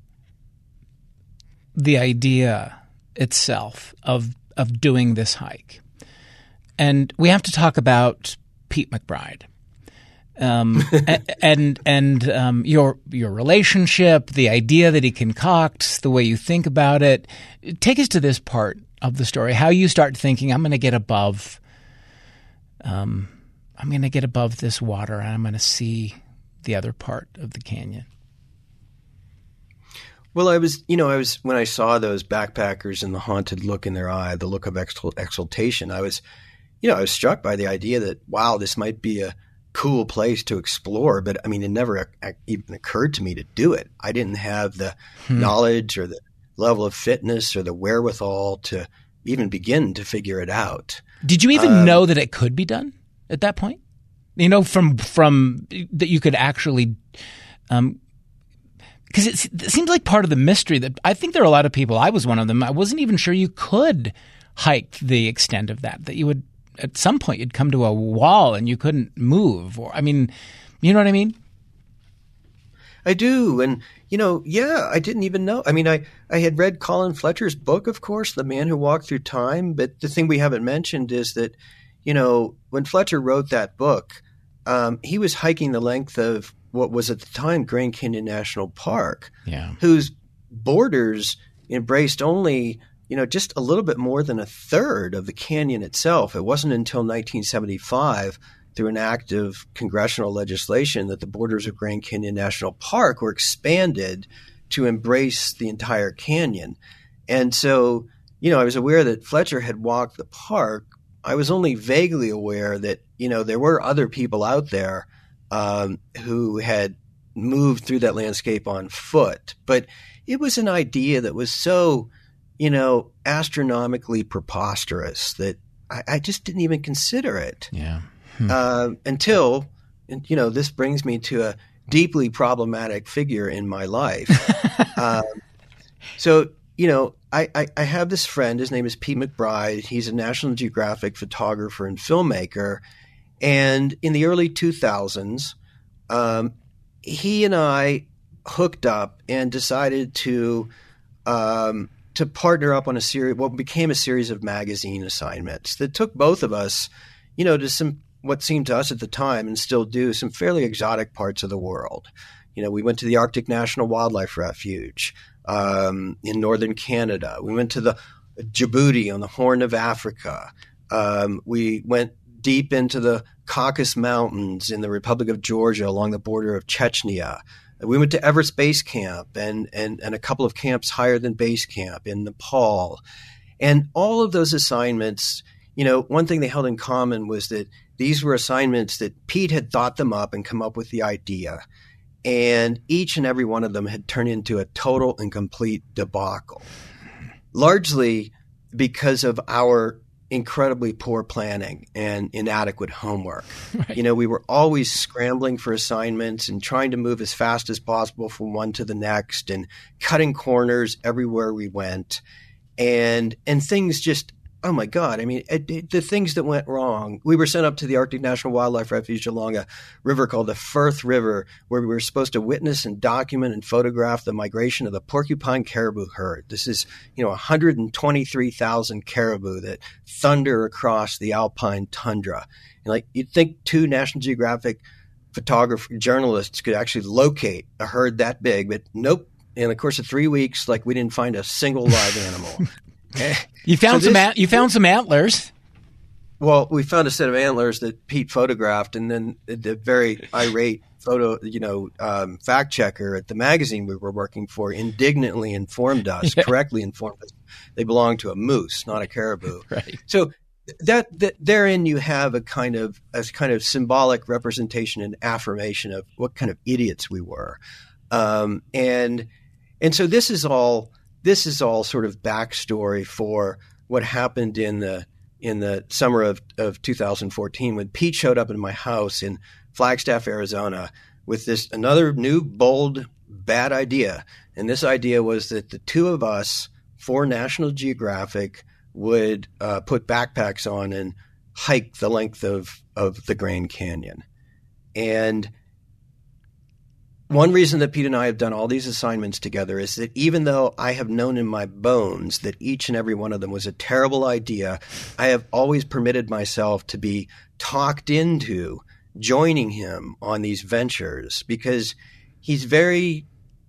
the idea itself of of doing this hike. And we have to talk about Pete McBride, um, and and um, your your relationship, the idea that he concocts, the way you think about it. Take us to this part of the story. How you start thinking, I'm going to get above, um, I'm going to get above this water, and I'm going to see the other part of the canyon. Well, I was, you know, I was, when I saw those backpackers and the haunted look in their eye, the look of exultation, I was, you know, I was struck by the idea that, wow, this might be a cool place to explore. But I mean, it never even occurred to me to do it. I didn't have the hmm. knowledge or the level of fitness or the wherewithal to even begin to figure it out. Did you even um, know that it could be done at that point? You know, from from that you could actually, um, because it, it seems like part of the mystery that I think there are a lot of people. I was one of them. I wasn't even sure you could hike the extent of that. That you would at some point you'd come to a wall and you couldn't move. Or I mean, you know what I mean? I do, and you know, yeah, I didn't even know. I mean, I I had read Colin Fletcher's book, of course, The Man Who Walked Through Time. But the thing we haven't mentioned is that, you know, when Fletcher wrote that book, Um, he was hiking the length of what was at the time Grand Canyon National Park, yeah. whose borders embraced only, you know, just a little bit more than a third of the canyon itself. It wasn't until nineteen seventy-five, through an act of congressional legislation, that the borders of Grand Canyon National Park were expanded to embrace the entire canyon. And so, you know, I was aware that Fletcher had walked the park. I was only vaguely aware that, you know, there were other people out there um, who had moved through that landscape on foot. But it was an idea that was so, you know, astronomically preposterous that I, I just didn't even consider it. Yeah. Hmm. Uh, until, you know, this brings me to a deeply problematic figure in my life. um, so, you know, I, I, I have this friend. His name is Pete McBride. He's a National Geographic photographer and filmmaker. And in the early two thousands, um, he and I hooked up and decided to um, to partner up on a series, what became a series of magazine assignments that took both of us, you know, to some what seemed to us at the time, and still do, some fairly exotic parts of the world. You know, we went to the Arctic National Wildlife Refuge um, in northern Canada. We went to the Djibouti on the Horn of Africa. Um, we went deep into the Caucasus Mountains in the Republic of Georgia along the border of Chechnya. We went to Everest Base Camp and, and, and a couple of camps higher than base camp in Nepal. And all of those assignments, you know, one thing they held in common was that these were assignments that Pete had thought them up and come up with the idea. And each and every one of them had turned into a total and complete debacle, largely because of our incredibly poor planning and inadequate homework. Right. You know, we were always scrambling for assignments and trying to move as fast as possible from one to the next and cutting corners everywhere we went. And and things just oh my God, I mean, it, it, the things that went wrong. We were sent up to the Arctic National Wildlife Refuge along a river called the Firth River, where we were supposed to witness and document and photograph the migration of the porcupine caribou herd. This is, you know, one hundred twenty-three thousand caribou that thunder across the alpine tundra. And like, you'd think two National Geographic photographer journalists could actually locate a herd that big, but nope. In the course of three weeks, like, we didn't find a single live animal. You found so some. this, An- you found some antlers. Well, we found a set of antlers that Pete photographed, and then the very irate photo, you know, um, fact checker at the magazine we were working for indignantly informed us, yeah. correctly informed us, they belonged to a moose, not a caribou. Right. So that, that therein you have a kind of a kind of symbolic representation and affirmation of what kind of idiots we were, um, and and so this is all. This is all sort of backstory for what happened in the in the summer of, of two thousand fourteen when Pete showed up in my house in Flagstaff, Arizona, with this another new, bold, bad idea. And this idea was that the two of us for National Geographic would uh, put backpacks on and hike the length of, of the Grand Canyon. And one reason that Pete and I have done all these assignments together is that even though I have known in my bones that each and every one of them was a terrible idea, I have always permitted myself to be talked into joining him on these ventures because he's very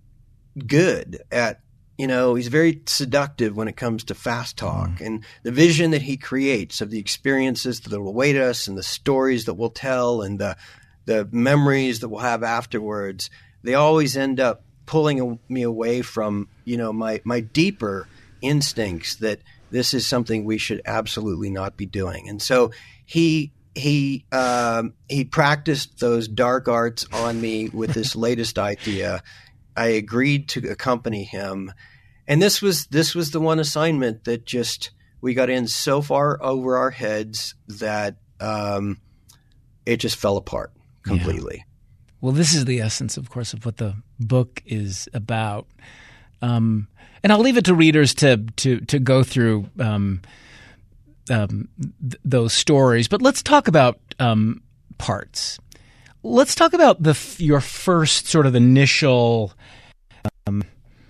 good at, you know, he's very seductive when it comes to fast talk mm. and the vision that he creates of the experiences that will await us and the stories that we'll tell and the the memories that we'll have afterwards. They always end up pulling me away from, you know, my, my deeper instincts that this is something we should absolutely not be doing. And so he he um, he practiced those dark arts on me with this latest idea. I agreed to accompany him, and this was this was the one assignment that just we got in so far over our heads that um, it just fell apart completely. Yeah. Well, this is the essence, of course, of what the book is about. Um, and I'll leave it to readers to to to go through um, um, th- those stories. But let's talk about um, parts. Let's talk about the your first sort of initial um,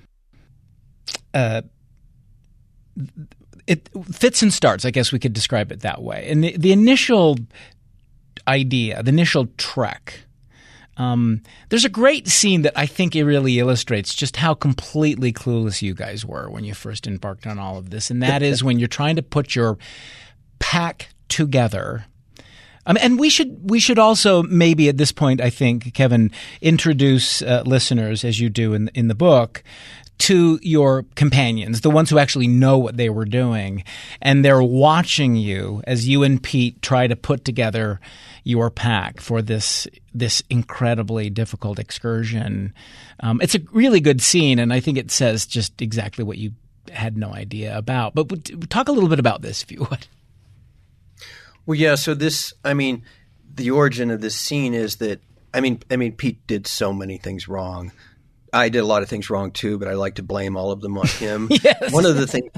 uh, it fits and starts. I guess we could describe it that way. And the, the initial idea, the initial trek. Um, there's a great scene that I think it really illustrates just how completely clueless you guys were when you first embarked on all of this. And that is when you're trying to put your pack together. Um, and we should we should also maybe at this point, I think, Kevin, introduce uh, listeners, as you do in in the book, to your companions, the ones who actually know what they were doing. And they're watching you as you and Pete try to put together your pack for this this incredibly difficult excursion. Um, it's a really good scene, and I think it says just exactly what you had no idea about. But talk a little bit about this, if you would. Well, yeah. So this, I mean, the origin of this scene is that, I mean, I mean, Pete did so many things wrong. I did a lot of things wrong too, but I like to blame all of them on him. Yes. One of the things,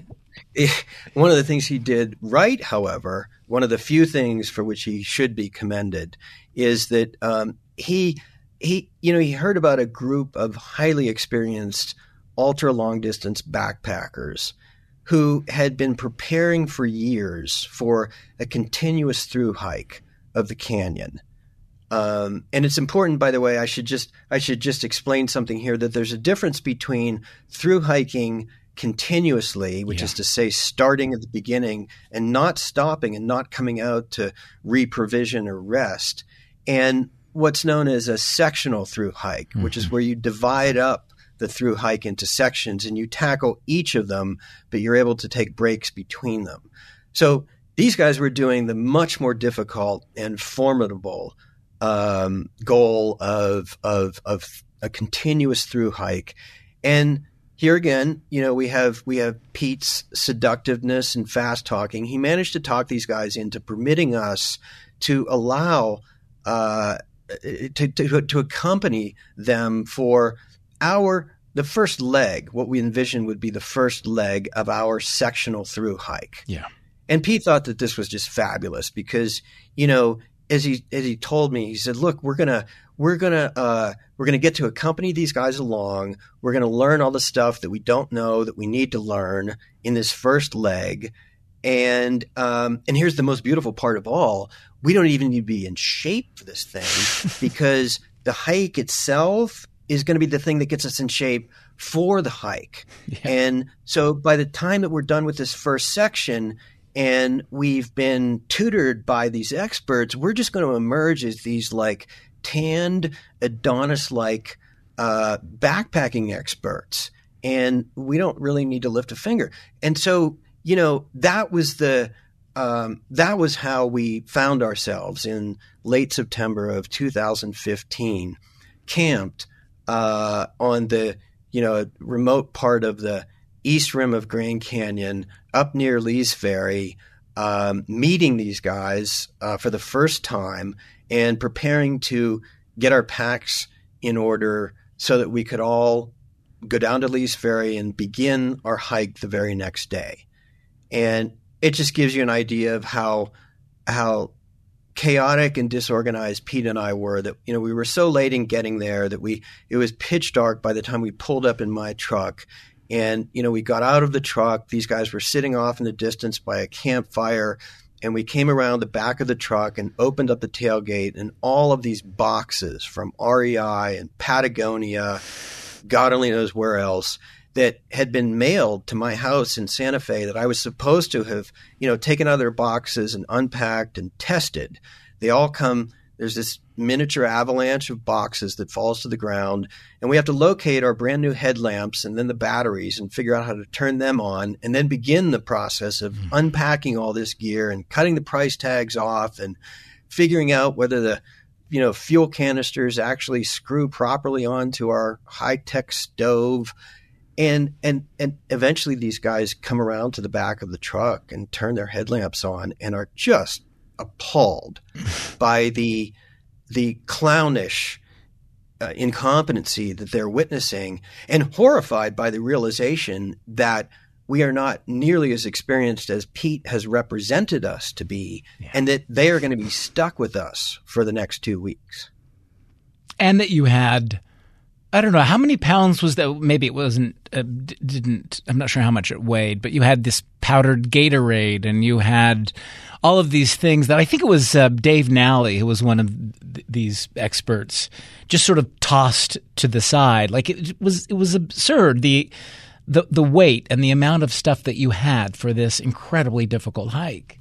one of the things he did right, however, one of the few things for which he should be commended is that um, he he you know he heard about a group of highly experienced ultra long distance backpackers who had been preparing for years for a continuous through hike of the canyon. Um, and it's important, by the way, I should just I should just explain something here, that there's a difference between through hiking continuously, which yeah. is to say starting at the beginning and not stopping and not coming out to reprovision or rest, and what's known as a sectional through hike, mm-hmm. which is where you divide up the through hike into sections and you tackle each of them, but you're able to take breaks between them. So these guys were doing the much more difficult and formidable um, goal of, of, of a continuous through hike. And here again, you know, we have we have Pete's seductiveness and fast talking. He managed to talk these guys into permitting us to allow uh, to, to to accompany them for our the first leg. What we envision would be the first leg of our sectional through hike. Yeah, and Pete thought that this was just fabulous because, you know, as he as he told me, he said, "Look, we're gonna we're gonna uh, we're gonna get to accompany these guys along. We're gonna learn all the stuff that we don't know that we need to learn in this first leg, and um, and here's the most beautiful part of all: we don't even need to be in shape for this thing because the hike itself is going to be the thing that gets us in shape for the hike. Yeah. And so by the time that we're done with this first section." And we've been tutored by these experts, we're just going to emerge as these like tanned Adonis-like uh, backpacking experts. And we don't really need to lift a finger. And so, you know, that was the um, that was how we found ourselves in late September of two thousand fifteen, camped uh, on the, you know, remote part of the east rim of Grand Canyon, up near Lee's Ferry, um, meeting these guys uh, for the first time and preparing to get our packs in order so that we could all go down to Lee's Ferry and begin our hike the very next day. And it just gives you an idea of how how chaotic and disorganized Pete and I were, that, you know, we were so late in getting there that we it was pitch dark by the time we pulled up in my truck. And, you know, we got out of the truck. These guys were sitting off in the distance by a campfire. And we came around the back of the truck and opened up the tailgate. And all of these boxes from R E I and Patagonia, God only knows where else, that had been mailed to my house in Santa Fe that I was supposed to have, you know, taken out of their boxes and unpacked and tested. They all come. There's this miniature avalanche of boxes that falls to the ground, and we have to locate our brand new headlamps and then the batteries and figure out how to turn them on, and then begin the process of mm-hmm. unpacking all this gear and cutting the price tags off and figuring out whether the, you know, fuel canisters actually screw properly onto our high-tech stove. And and and eventually these guys come around to the back of the truck and turn their headlamps on and are just appalled by the the clownish uh, incompetency that they're witnessing, and horrified by the realization that we are not nearly as experienced as Pete has represented us to be, yeah. and that they are going to be stuck with us for the next two weeks. And that you had, I don't know, how many pounds was that? Maybe it wasn't, uh, didn't, I'm not sure how much it weighed, but you had this powdered Gatorade, and you had all of these things that I think it was uh, Dave Nally, who was one of th- these experts, just sort of tossed to the side. Like it was, it was absurd, the, the, the weight and the amount of stuff that you had for this incredibly difficult hike.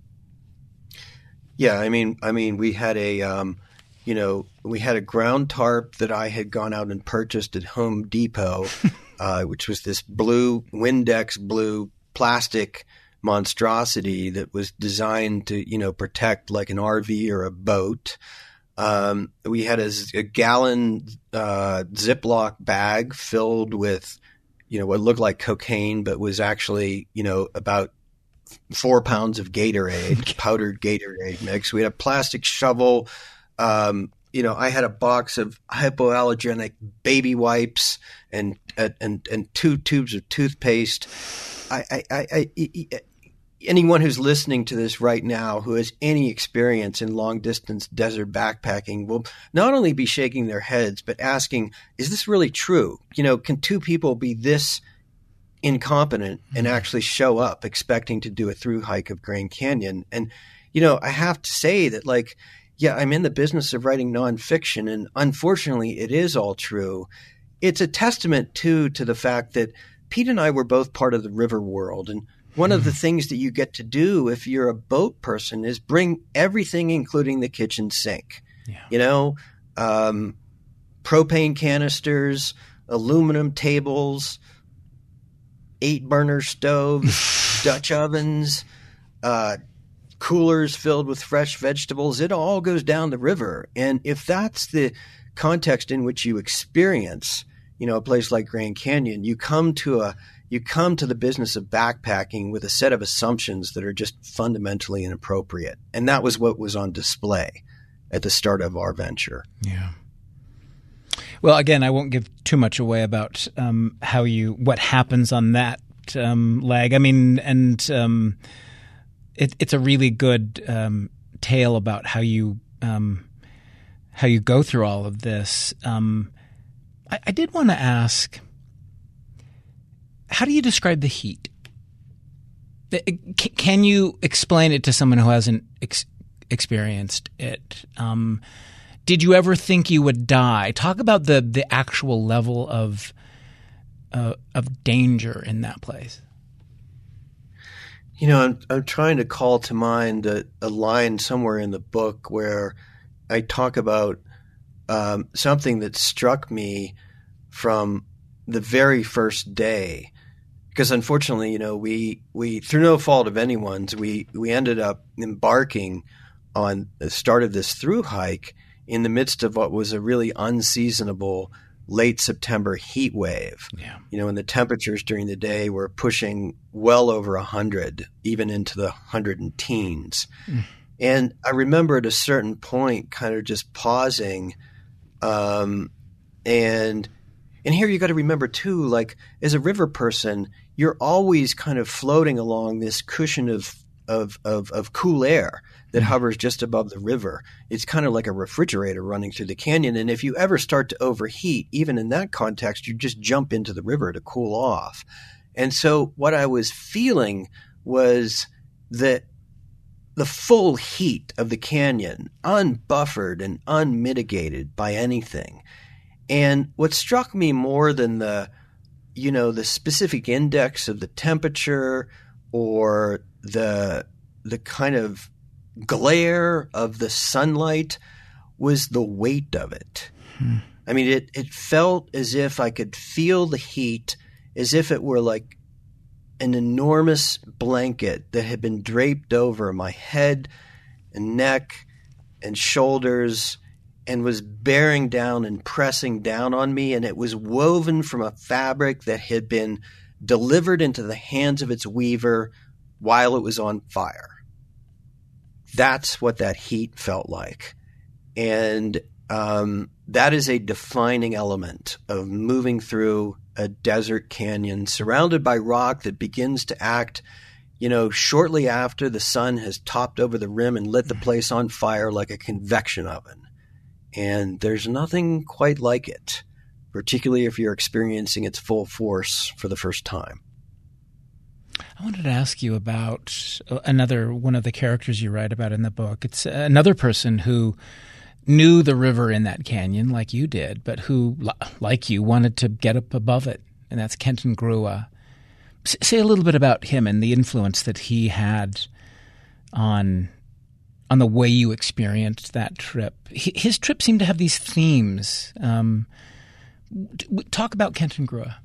Yeah. I mean, I mean, we had a, um, you know, we had a ground tarp that I had gone out and purchased at Home Depot, uh, which was this blue Windex blue plastic monstrosity that was designed to, you know, protect like an R V or a boat. Um, we had a, a gallon uh, Ziploc bag filled with, you know, what looked like cocaine, but was actually, you know, about four pounds of Gatorade, powdered Gatorade mix. We had a plastic shovel. Um, you know, I had a box of hypoallergenic baby wipes and and and two tubes of toothpaste. I, I, I, I, anyone who's listening to this right now who has any experience in long distance desert backpacking will not only be shaking their heads, but asking, is this really true? You know, can two people be this incompetent and actually show up expecting to do a through hike of Grand Canyon? And, you know, I have to say that, like, yeah, I'm in the business of writing nonfiction, and unfortunately it is all true. It's a testament too to the fact that Pete and I were both part of the river world. And one of the things that you get to do if you're a boat person is bring everything, including the kitchen sink. Yeah. You know, um, propane canisters, aluminum tables, eight burner stoves, Dutch ovens, uh, coolers filled with fresh vegetables. It all goes down the river. And if that's the context in which you experience, you know, a place like Grand Canyon, you come to a you come to the business of backpacking with a set of assumptions that are just fundamentally inappropriate. And that was what was on display at the start of our venture. Yeah. Well, again, I won't give too much away about um, how you what happens on that um, leg. I mean, and um, it, it's a really good um, tale about how you um, how you go through all of this. Um, I, I did want to ask, how do you describe the heat? Can you explain it to someone who hasn't ex- experienced it? Um, did you ever think you would die? Talk about the the actual level of uh, of danger in that place. You know, I'm I'm trying to call to mind a, a line somewhere in the book where I talk about um, something that struck me from the very first day. Because unfortunately, you know, we, we through no fault of anyone's, we, we ended up embarking on the start of this through hike in the midst of what was a really unseasonable late September heat wave. Yeah. You know, and the temperatures during the day were pushing well over one hundred, even into the hundred and teens. Mm. And I remember at a certain point kind of just pausing um, and – And here you got to remember too, like as a river person, you're always kind of floating along this cushion of of of, of cool air that mm-hmm. hovers just above the river. It's kind of like a refrigerator running through the canyon. And if you ever start to overheat, even in that context, you just jump into the river to cool off. And so what I was feeling was that the full heat of the canyon, unbuffered and unmitigated by anything. And what struck me more than the, you know, the specific index of the temperature or the the kind of glare of the sunlight was the weight of it. Hmm. I mean, it, it felt as if I could feel the heat, as if it were like an enormous blanket that had been draped over my head and neck and shoulders and was bearing down and pressing down on me, and it was woven from a fabric that had been delivered into the hands of its weaver while it was on fire. That's what that heat felt like. And um, that is a defining element of moving through a desert canyon surrounded by rock that begins to act, you know, shortly after the sun has topped over the rim and lit the place on fire like a convection oven. And there's nothing quite like it, particularly if you're experiencing its full force for the first time. I wanted to ask you about another one of the characters you write about in the book. It's another person who knew the river in that canyon like you did, but who, like you, wanted to get up above it, and that's Kenton Grua. S- say a little bit about him and the influence that he had on on the way you experienced that trip. His trip seemed to have these themes. Um, talk about Kenton Grua.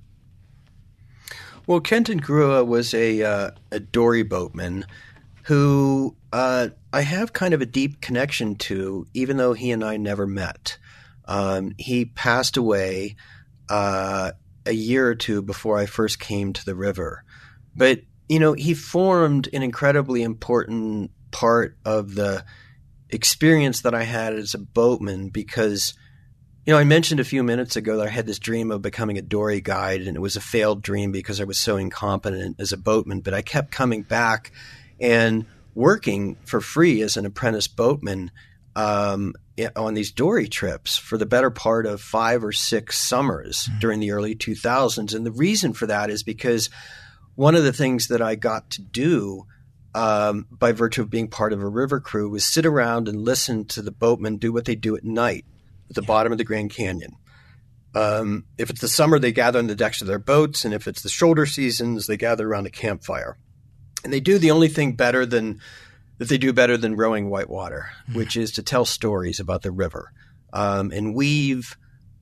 Well, Kenton Grua was a uh, a dory boatman who uh, I have kind of a deep connection to, even though he and I never met. Um, he passed away uh, a year or two before I first came to the river. But, you know, he formed an incredibly important part of the experience that I had as a boatman because, you know, I mentioned a few minutes ago that I had this dream of becoming a dory guide, and it was a failed dream because I was so incompetent as a boatman. But I kept coming back and working for free as an apprentice boatman um, on these dory trips for the better part of five or six summers mm-hmm. during the early two thousands. And the reason for that is because one of the things that I got to do Um, by virtue of being part of a river crew, was sit around and listen to the boatmen do what they do at night at the yeah. bottom of the Grand Canyon. Um, if it's the summer, they gather on the decks of their boats, and if it's the shoulder seasons, they gather around a campfire. And they do the only thing better than that they do better than rowing whitewater, mm. which is to tell stories about the river um, and weave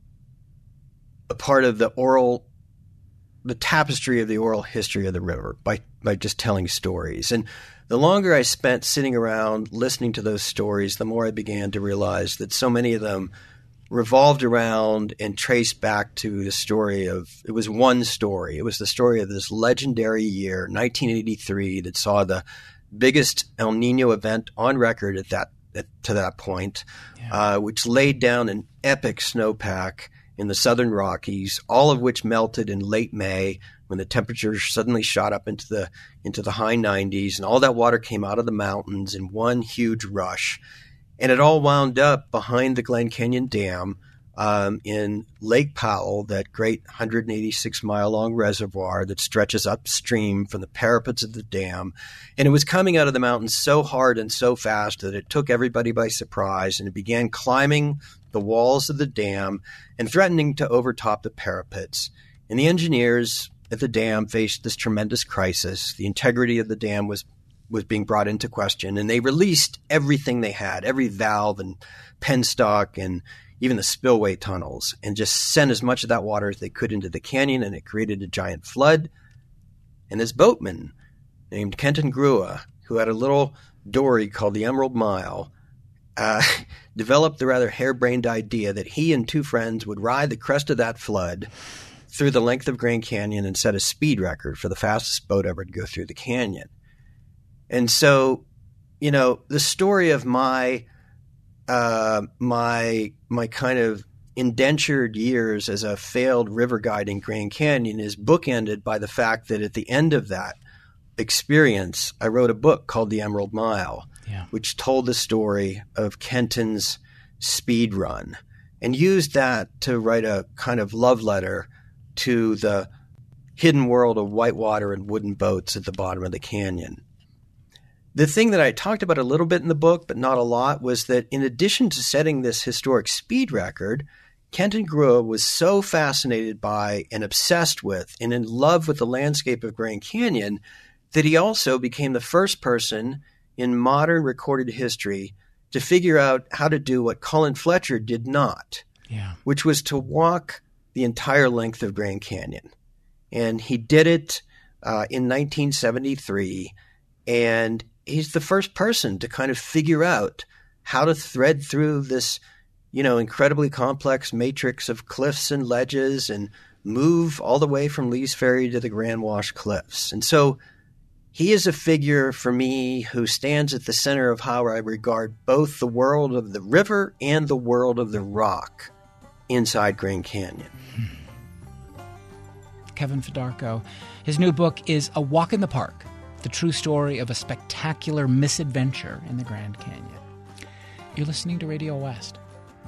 a part of the oral the tapestry of the oral history of the river by, by just telling stories. And the longer I spent sitting around listening to those stories, the more I began to realize that so many of them revolved around and traced back to the story of, it was one story. It was the story of this legendary year, nineteen eighty-three, that saw the biggest El Nino event on record at that, at, to that point, yeah. uh, which laid down an epic snowpack in the southern Rockies, all of which melted in late May when the temperatures suddenly shot up into the into the high nineties, and all that water came out of the mountains in one huge rush. And it all wound up behind the Glen Canyon Dam um, in Lake Powell, that great one hundred eighty-six mile long reservoir that stretches upstream from the parapets of the dam. And it was coming out of the mountains so hard and so fast that it took everybody by surprise, and it began climbing the walls of the dam and threatening to overtop the parapets. And the engineers at the dam faced this tremendous crisis. The integrity of the dam was was being brought into question, and they released everything they had, every valve and penstock and even the spillway tunnels, and just sent as much of that water as they could into the canyon, and it created a giant flood. And this boatman named Kenton Grua, who had a little dory called the Emerald Mile, uh, developed the rather harebrained idea that he and two friends would ride the crest of that flood through the length of Grand Canyon and set a speed record for the fastest boat ever to go through the canyon. And so, you know, the story of my uh, my my kind of indentured years as a failed river guide in Grand Canyon is bookended by the fact that at the end of that experience, I wrote a book called The Emerald Mile, yeah. which told the story of Kenton's speed run, and used that to write a kind of love letter to the hidden world of whitewater and wooden boats at the bottom of the canyon. The thing that I talked about a little bit in the book, but not a lot, was that in addition to setting this historic speed record, Kenton Grua was so fascinated by and obsessed with and in love with the landscape of Grand Canyon that he also became the first person in modern recorded history to figure out how to do what Colin Fletcher did not, yeah. which was to walk the entire length of Grand Canyon. And he did it uh, in nineteen seventy-three, and he's the first person to kind of figure out how to thread through this, you know, incredibly complex matrix of cliffs and ledges and move all the way from Lee's Ferry to the Grand Wash Cliffs. And so he is a figure for me who stands at the center of how I regard both the world of the river and the world of the rock inside Grand Canyon. Kevin Fedarko. His new book is A Walk in the Park, the true story of a spectacular misadventure in the Grand Canyon. You're listening to Radio West.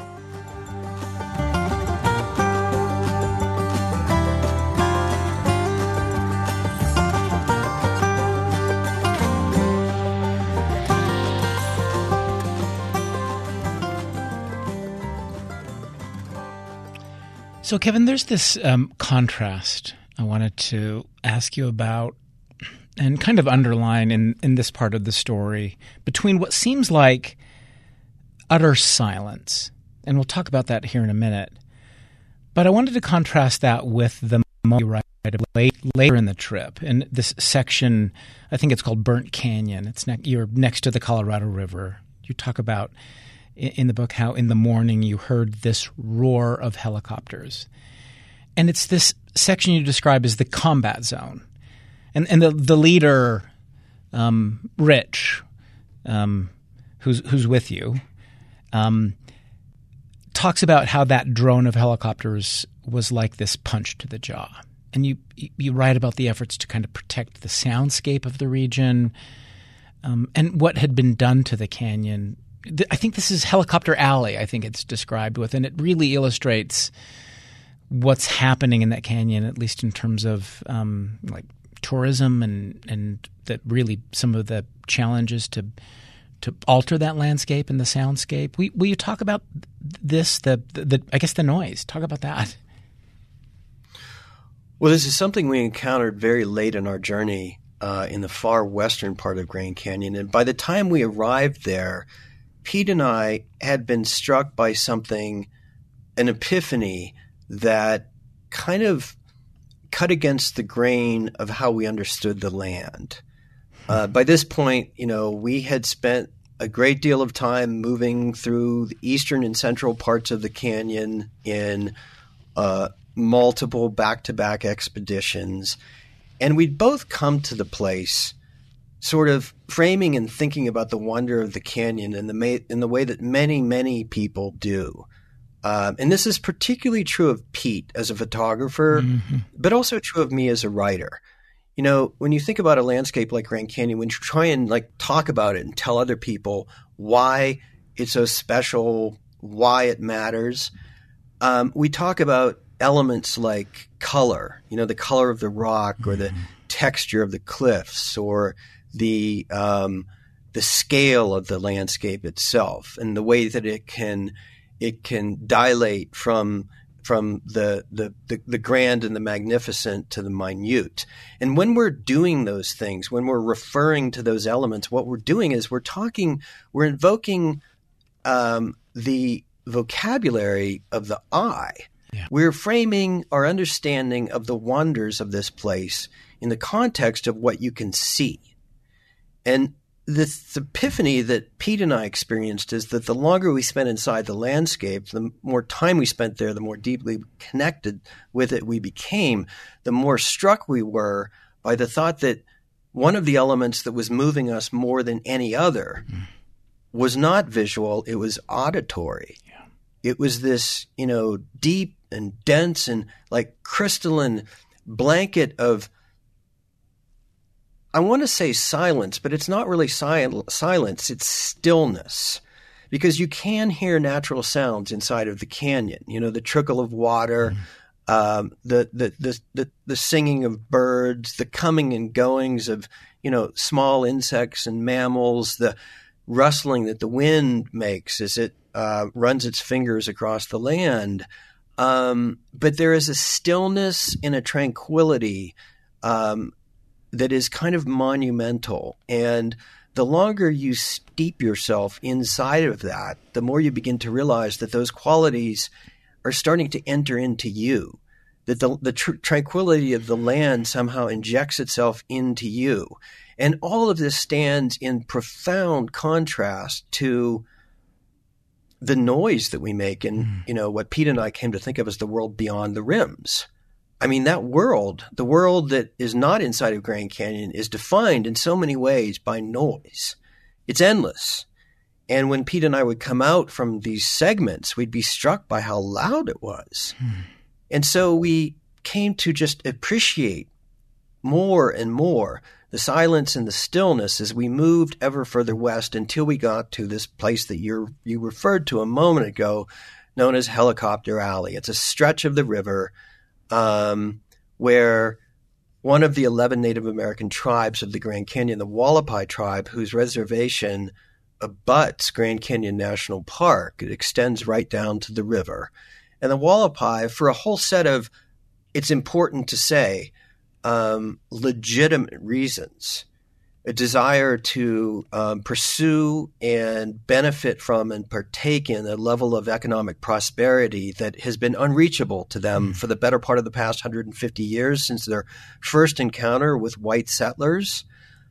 So, Kevin, there's this um, contrast I wanted to ask you about and kind of underline in, in this part of the story between what seems like utter silence, and we'll talk about that here in a minute, but I wanted to contrast that with the moment you write late, later in the trip. In this section, I think it's called Burnt Canyon. It's ne- You're next to the Colorado River. You talk about in the book how in the morning you heard this roar of helicopters. And it's this section you describe as the combat zone. And and the the leader, um, Rich, um, who's who's with you, um, talks about how that drone of helicopters was like this punch to the jaw. And you you write about the efforts to kind of protect the soundscape of the region, um, and what had been done to the canyon. I think this is Helicopter Alley, I think it's described with, and it really illustrates what's happening in that canyon, at least in terms of um, like tourism and and that really some of the challenges to to alter that landscape and the soundscape. Will, will you talk about this? The, the the I guess the noise. Talk about that. Well, this is something we encountered very late in our journey uh, in the far western part of Grand Canyon, and by the time we arrived there, Pete and I had been struck by something, an epiphany that kind of cut against the grain of how we understood the land. Uh, by this point, you know, we had spent a great deal of time moving through the eastern and central parts of the canyon in uh, multiple back-to-back expeditions, and we'd both come to the place sort of framing and thinking about the wonder of the canyon in the ma- in the way that many, many people do, Um, and this is particularly true of Pete as a photographer, mm-hmm. but also true of me as a writer. You know, when you think about a landscape like Grand Canyon, when you try and like talk about it and tell other people why it's so special, why it matters, um, we talk about elements like color, you know, the color of the rock or the texture of the cliffs or the um, the scale of the landscape itself and the way that it can it can dilate from from the, the the the grand and the magnificent to the minute. And when we're doing those things, when we're referring to those elements, what we're doing is we're talking, we're invoking um, the vocabulary of the eye. Yeah. We're framing our understanding of the wonders of this place in the context of what you can see. And this epiphany that Pete and I experienced is that the longer we spent inside the landscape, the more time we spent there, the more deeply connected with it we became, the more struck we were by the thought that one of the elements that was moving us more than any other mm. was not visual, it was auditory. Yeah. It was this, you know, deep and dense and like crystalline blanket of, I want to say silence, but it's not really sil- silence, it's stillness. Because you can hear natural sounds inside of the canyon, you know, the trickle of water, mm. um, the, the, the, the, the singing of birds, the coming and goings of, you know, small insects and mammals, the rustling that the wind makes as it uh, runs its fingers across the land. Um, but there is a stillness and a tranquility um, that is kind of monumental. And the longer you steep yourself inside of that, the more you begin to realize that those qualities are starting to enter into you, that the, the tr- tranquility of the land somehow injects itself into you. And all of this stands in profound contrast to the noise that we make in, mm. you know, what Pete and I came to think of as the world beyond the rims. I mean, that world, the world that is not inside of Grand Canyon, is defined in so many ways by noise. It's endless. And when Pete and I would come out from these segments, we'd be struck by how loud it was. Hmm. And so we came to just appreciate more and more the silence and the stillness as we moved ever further west until we got to this place that you you referred to a moment ago, known as Helicopter Alley. It's a stretch of the river Um, where one of the eleven Native American tribes of the Grand Canyon, the Hualapai tribe, whose reservation abuts Grand Canyon National Park, it extends right down to the river. And the Hualapai, for a whole set of, it's important to say, um, legitimate reasons, a desire to um, pursue and benefit from and partake in a level of economic prosperity that has been unreachable to them mm. for the better part of the past one hundred fifty years since their first encounter with white settlers,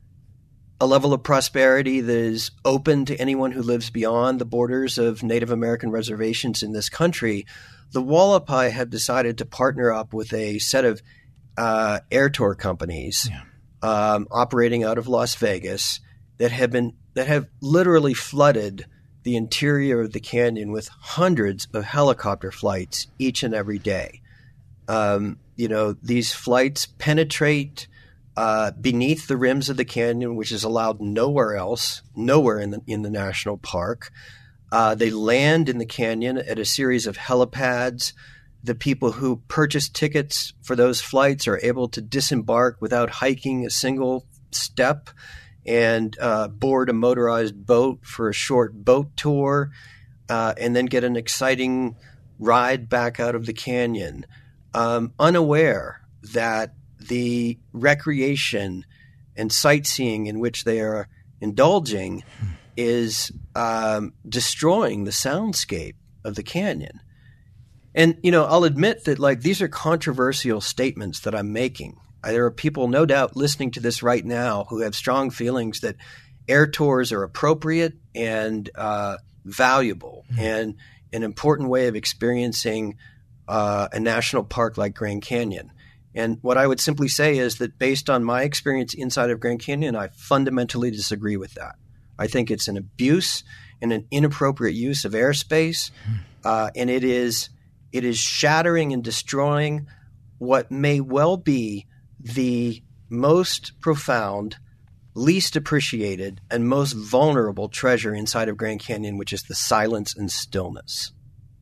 a level of prosperity that is open to anyone who lives beyond the borders of Native American reservations in this country. The Hualapai have decided to partner up with a set of uh, air tour companies yeah. Um, operating out of Las Vegas that have been that have literally flooded the interior of the canyon with hundreds of helicopter flights each and every day. Um, you know, these flights penetrate uh, beneath the rims of the canyon, which is allowed nowhere else, nowhere in the in the national park. Uh, they land in the canyon at a series of helipads. The people who purchase tickets for those flights are able to disembark without hiking a single step and uh, board a motorized boat for a short boat tour uh, and then get an exciting ride back out of the canyon, um, unaware that the recreation and sightseeing in which they are indulging is um, destroying the soundscape of the canyon. And, you know, I'll admit that, like, these are controversial statements that I'm making. There are people, no doubt, listening to this right now who have strong feelings that air tours are appropriate and uh, valuable mm-hmm. and an important way of experiencing uh, a national park like Grand Canyon. And what I would simply say is that based on my experience inside of Grand Canyon, I fundamentally disagree with that. I think it's an abuse. and an inappropriate use of airspace, uh, and it is it is shattering and destroying what may well be the most profound, least appreciated, and most vulnerable treasure inside of Grand Canyon, which is the silence and stillness.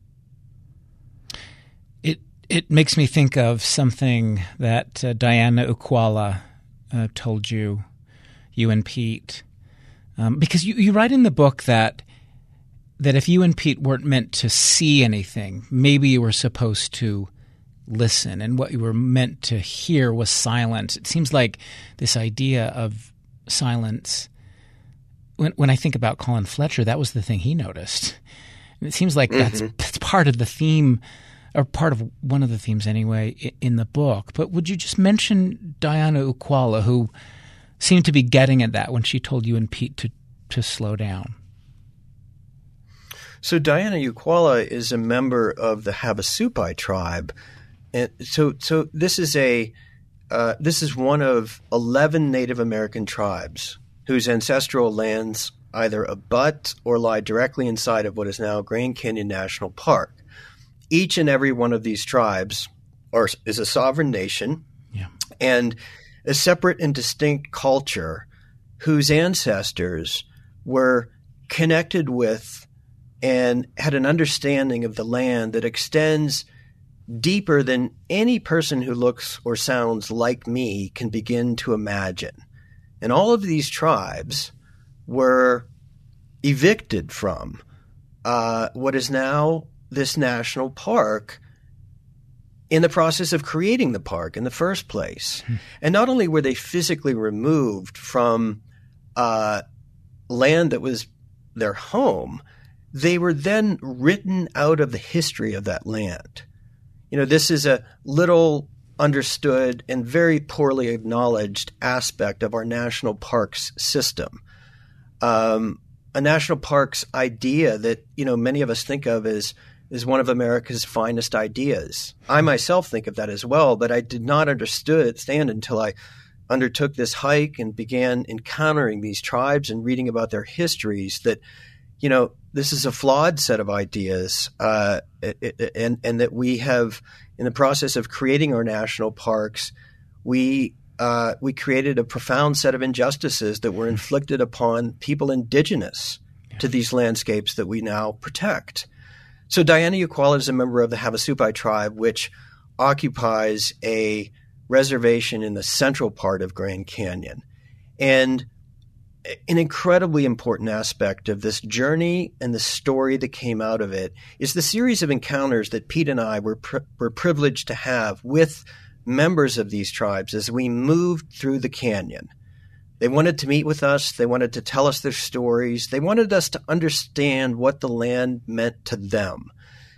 It it makes me think of something that uh, Diana Ukwala uh, told you, you and Pete, um, because you, you write in the book that that if you and Pete weren't meant to see anything, maybe you were supposed to listen, and what you were meant to hear was silence. It seems like this idea of silence, when, when I think about Colin Fletcher, that was the thing he noticed. And it seems like mm-hmm. that's, that's part of the theme, or part of one of the themes anyway, in the book. But would you just mention Diana Ukwala, who seemed to be getting at that when she told you and Pete to, to slow down? So Diana Ukwala is a member of the Havasupai tribe. And so, so this is a uh, this is one of eleven Native American tribes whose ancestral lands either abut or lie directly inside of what is now Grand Canyon National Park. Each and every one of these tribes are, is a sovereign nation, yeah. and a separate and distinct culture whose ancestors were connected with and had an understanding of the land that extends deeper than any person who looks or sounds like me can begin to imagine. And all of these tribes were evicted from uh, what is now this national park in the process of creating the park in the first place. Hmm. And not only were they physically removed from uh, land that was their home, they were then written out of the history of that land. You know, this is a little understood and very poorly acknowledged aspect of our national parks system. Um, a national parks idea that, you know, many of us think of as is one of America's finest ideas. I myself think of that as well, but I did not understand until I undertook this hike and began encountering these tribes and reading about their histories that, you know, this is a flawed set of ideas, uh, and, and that we have, in the process of creating our national parks, we uh, we created a profound set of injustices that were inflicted upon people indigenous yeah. to these landscapes that we now protect. So Diana Ukwala is a member of the Havasupai tribe, which occupies a reservation in the central part of Grand Canyon. And an incredibly important aspect of this journey and the story that came out of it is the series of encounters that Pete and I were pri- were privileged to have with members of these tribes as we moved through the canyon. They wanted to meet with us. They wanted to tell us their stories. They wanted us to understand what the land meant to them.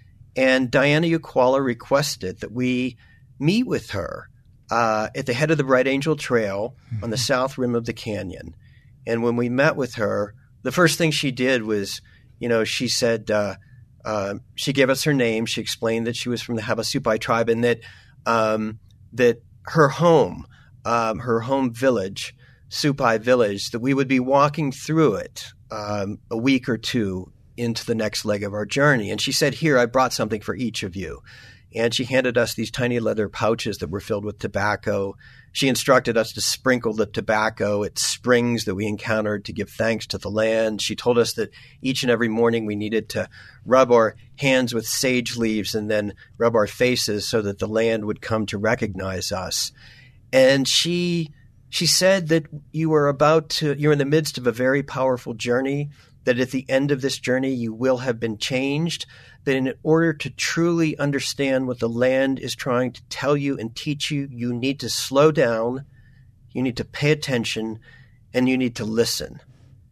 And Diana Ukwala requested that we meet with her uh, at the head of the Bright Angel Trail mm-hmm. on the south rim of the canyon. And when we met with her, the first thing she did was, you know, she said, uh, uh, she gave us her name. She explained that she was from the Havasupai tribe and that um, that her home, um, her home village, Supai Village, that we would be walking through it um, a week or two into the next leg of our journey. And she said, here, I brought something for each of you. And she handed us these tiny leather pouches that were filled with tobacco. She instructed us to sprinkle the tobacco at springs that we encountered to give thanks to the land. She told us that each and every morning we needed to rub our hands with sage leaves and then rub our faces so that the land would come to recognize us. And she she said that you were about to, you're in the midst of a very powerful journey, that at the end of this journey you will have been changed, that in order to truly understand what the land is trying to tell you and teach you, you need to slow down, you need to pay attention, and you need to listen.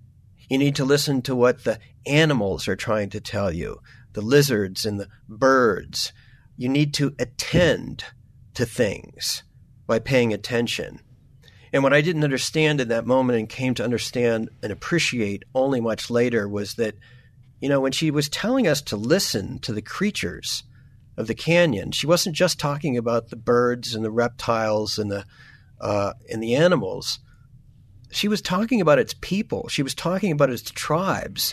You need to listen to what the animals are trying to tell you, the lizards and the birds. You need to attend to things by paying attention. And what I didn't understand in that moment and came to understand and appreciate only much later was that, you know, when she was telling us to listen to the creatures of the canyon, she wasn't just talking about the birds and the reptiles and the uh, and the animals. She was talking about its people. She was talking about its tribes.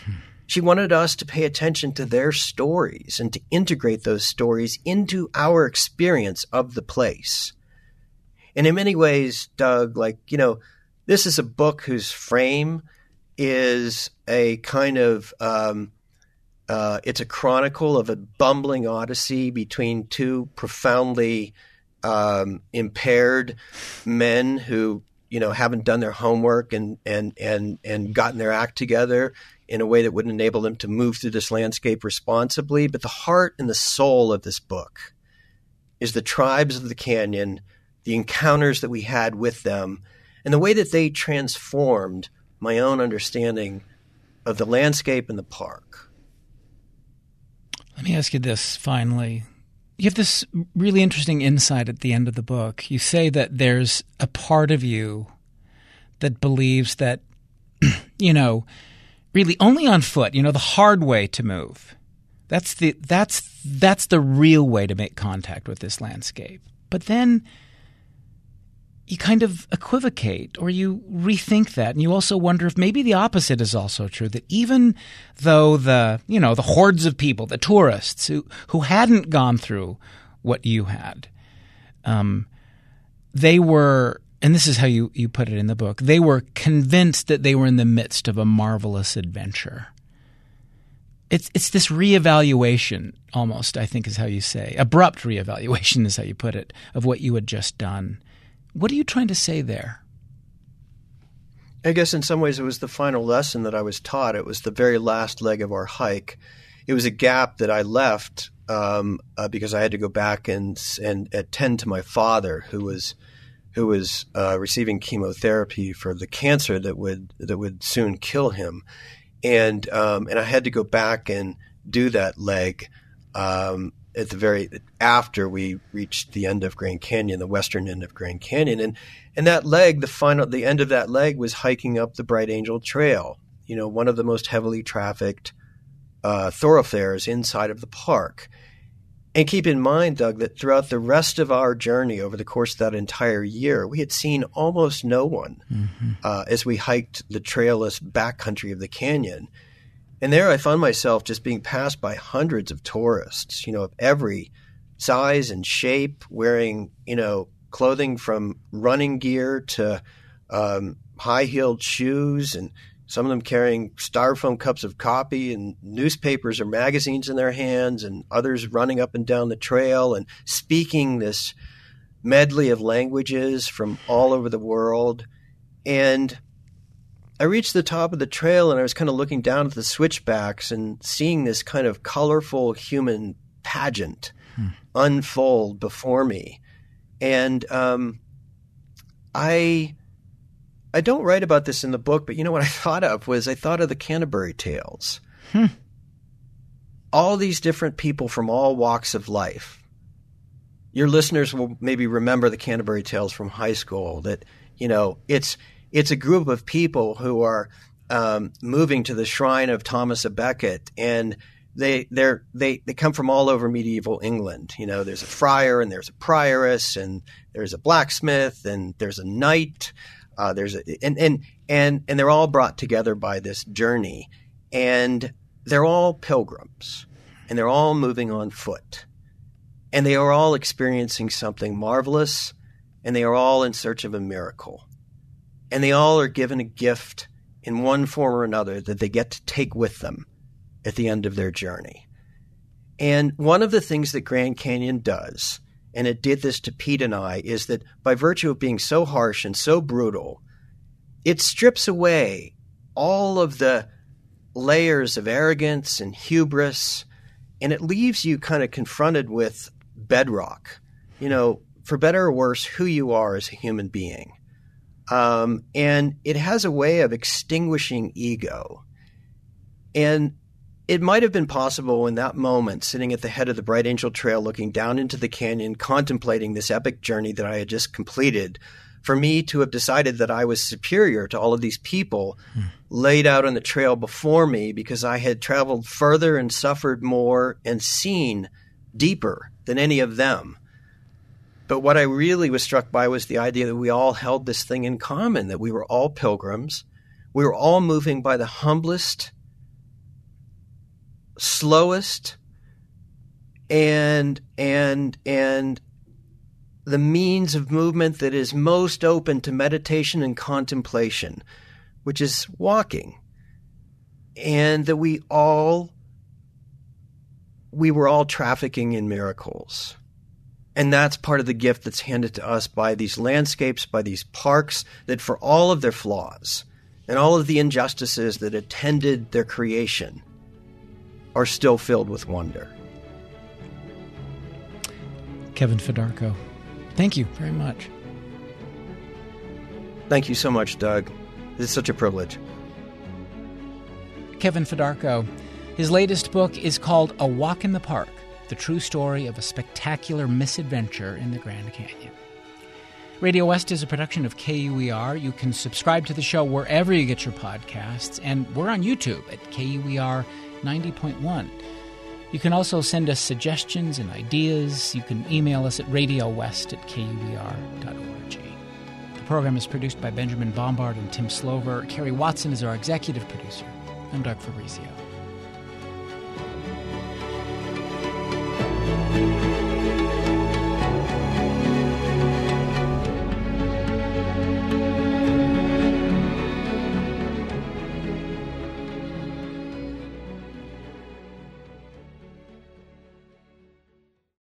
She wanted us to pay attention to their stories and to integrate those stories into our experience of the place. And in many ways, Doug, like, you know, this is a book whose frame is a kind of, um, uh, it's a chronicle of a bumbling odyssey between two profoundly um, impaired men who, you know, haven't done their homework and, and, and, and gotten their act together in a way that would enable them to move through this landscape responsibly. But the heart and the soul of this book is the tribes of the canyon, the encounters that we had with them, and the way that they transformed my own understanding of the landscape and the park. Let me ask you this finally. You have this really interesting insight at the end of the book. You say that there's a part of you that believes that, you know, really only on foot, you know, the hard way to move. That's the that's that's the real way to make contact with this landscape. But then you kind of equivocate or you rethink that, and you also wonder if maybe the opposite is also true, that even though the, you know, the hordes of people, the tourists who, who hadn't gone through what you had, um, they were, and this is how you, you put it in the book, they were convinced that they were in the midst of a marvelous adventure. It's it's this reevaluation almost, I think is how you say. Abrupt reevaluation is how you put it, of what you had just done. What are you trying to say there? I guess in some ways it was the final lesson that I was taught. It was the very last leg of our hike. It was a gap that I left um, uh, because I had to go back and and attend to my father, who was who was uh, receiving chemotherapy for the cancer that would that would soon kill him, and um, and I had to go back and do that leg. Um, at the very after we reached the end of Grand Canyon, the western end of Grand Canyon, and and that leg, the final, the end of that leg was hiking up the Bright Angel Trail. You know, one of the most heavily trafficked uh, thoroughfares inside of the park. And keep in mind, Doug, that throughout the rest of our journey over the course of that entire year, we had seen almost no one mm-hmm. uh, as we hiked the trailless backcountry of the canyon. And there I found myself just being passed by hundreds of tourists, you know, of every size and shape, wearing, you know, clothing from running gear to um, high-heeled shoes, and some of them carrying styrofoam cups of coffee and newspapers or magazines in their hands, and others running up and down the trail and speaking this medley of languages from all over the world. And I reached the top of the trail and I was kind of looking down at the switchbacks and seeing this kind of colorful human pageant hmm. unfold before me. And um, I I don't write about this in the book, but you know what I thought of was I thought of the Canterbury Tales. Hmm. All these different people from all walks of life. Your listeners will maybe remember the Canterbury Tales from high school, that, you know, it's It's a group of people who are um, moving to the shrine of Thomas a Becket, and they they're, they they come from all over medieval England. You know, there's a friar and there's a prioress and there's a blacksmith and there's a knight. Uh, there's a and, and and and they're all brought together by this journey, and they're all pilgrims, and they're all moving on foot, and they are all experiencing something marvelous, and they are all in search of a miracle. And they all are given a gift in one form or another that they get to take with them at the end of their journey. And one of the things that Grand Canyon does, and it did this to Pete and I, is that by virtue of being so harsh and so brutal, it strips away all of the layers of arrogance and hubris, and it leaves you kind of confronted with bedrock, you know, for better or worse, who you are as a human being. Um, and it has a way of extinguishing ego. And it might have been possible in that moment, sitting at the head of the Bright Angel Trail, looking down into the canyon, contemplating this epic journey that I had just completed, for me to have decided that I was superior to all of these people hmm. laid out on the trail before me, because I had traveled further and suffered more and seen deeper than any of them. But what I really was struck by was the idea that we all held this thing in common, that we were all pilgrims. We were all moving by the humblest slowest and and and the means of movement that is most open to meditation and contemplation, which is walking. And that we all we were all trafficking in miracles. And that's part of the gift that's handed to us by these landscapes, by these parks, that for all of their flaws and all of the injustices that attended their creation are still filled with wonder. Kevin Fedarko, thank you very much. Thank you so much, Doug. It's such a privilege. Kevin Fedarko. His latest book is called A Walk in the Park, the true story of a spectacular misadventure in the Grand Canyon. Radio West is a production of K U E R. You can subscribe to the show wherever you get your podcasts, and we're on YouTube at K U E R ninety point one. You can also send us suggestions and ideas. You can email us at radiowest at K U E R dot org. The program is produced by Benjamin Bombard and Tim Slover. Kerry Watson is our executive producer. I'm Doug Fabrizio.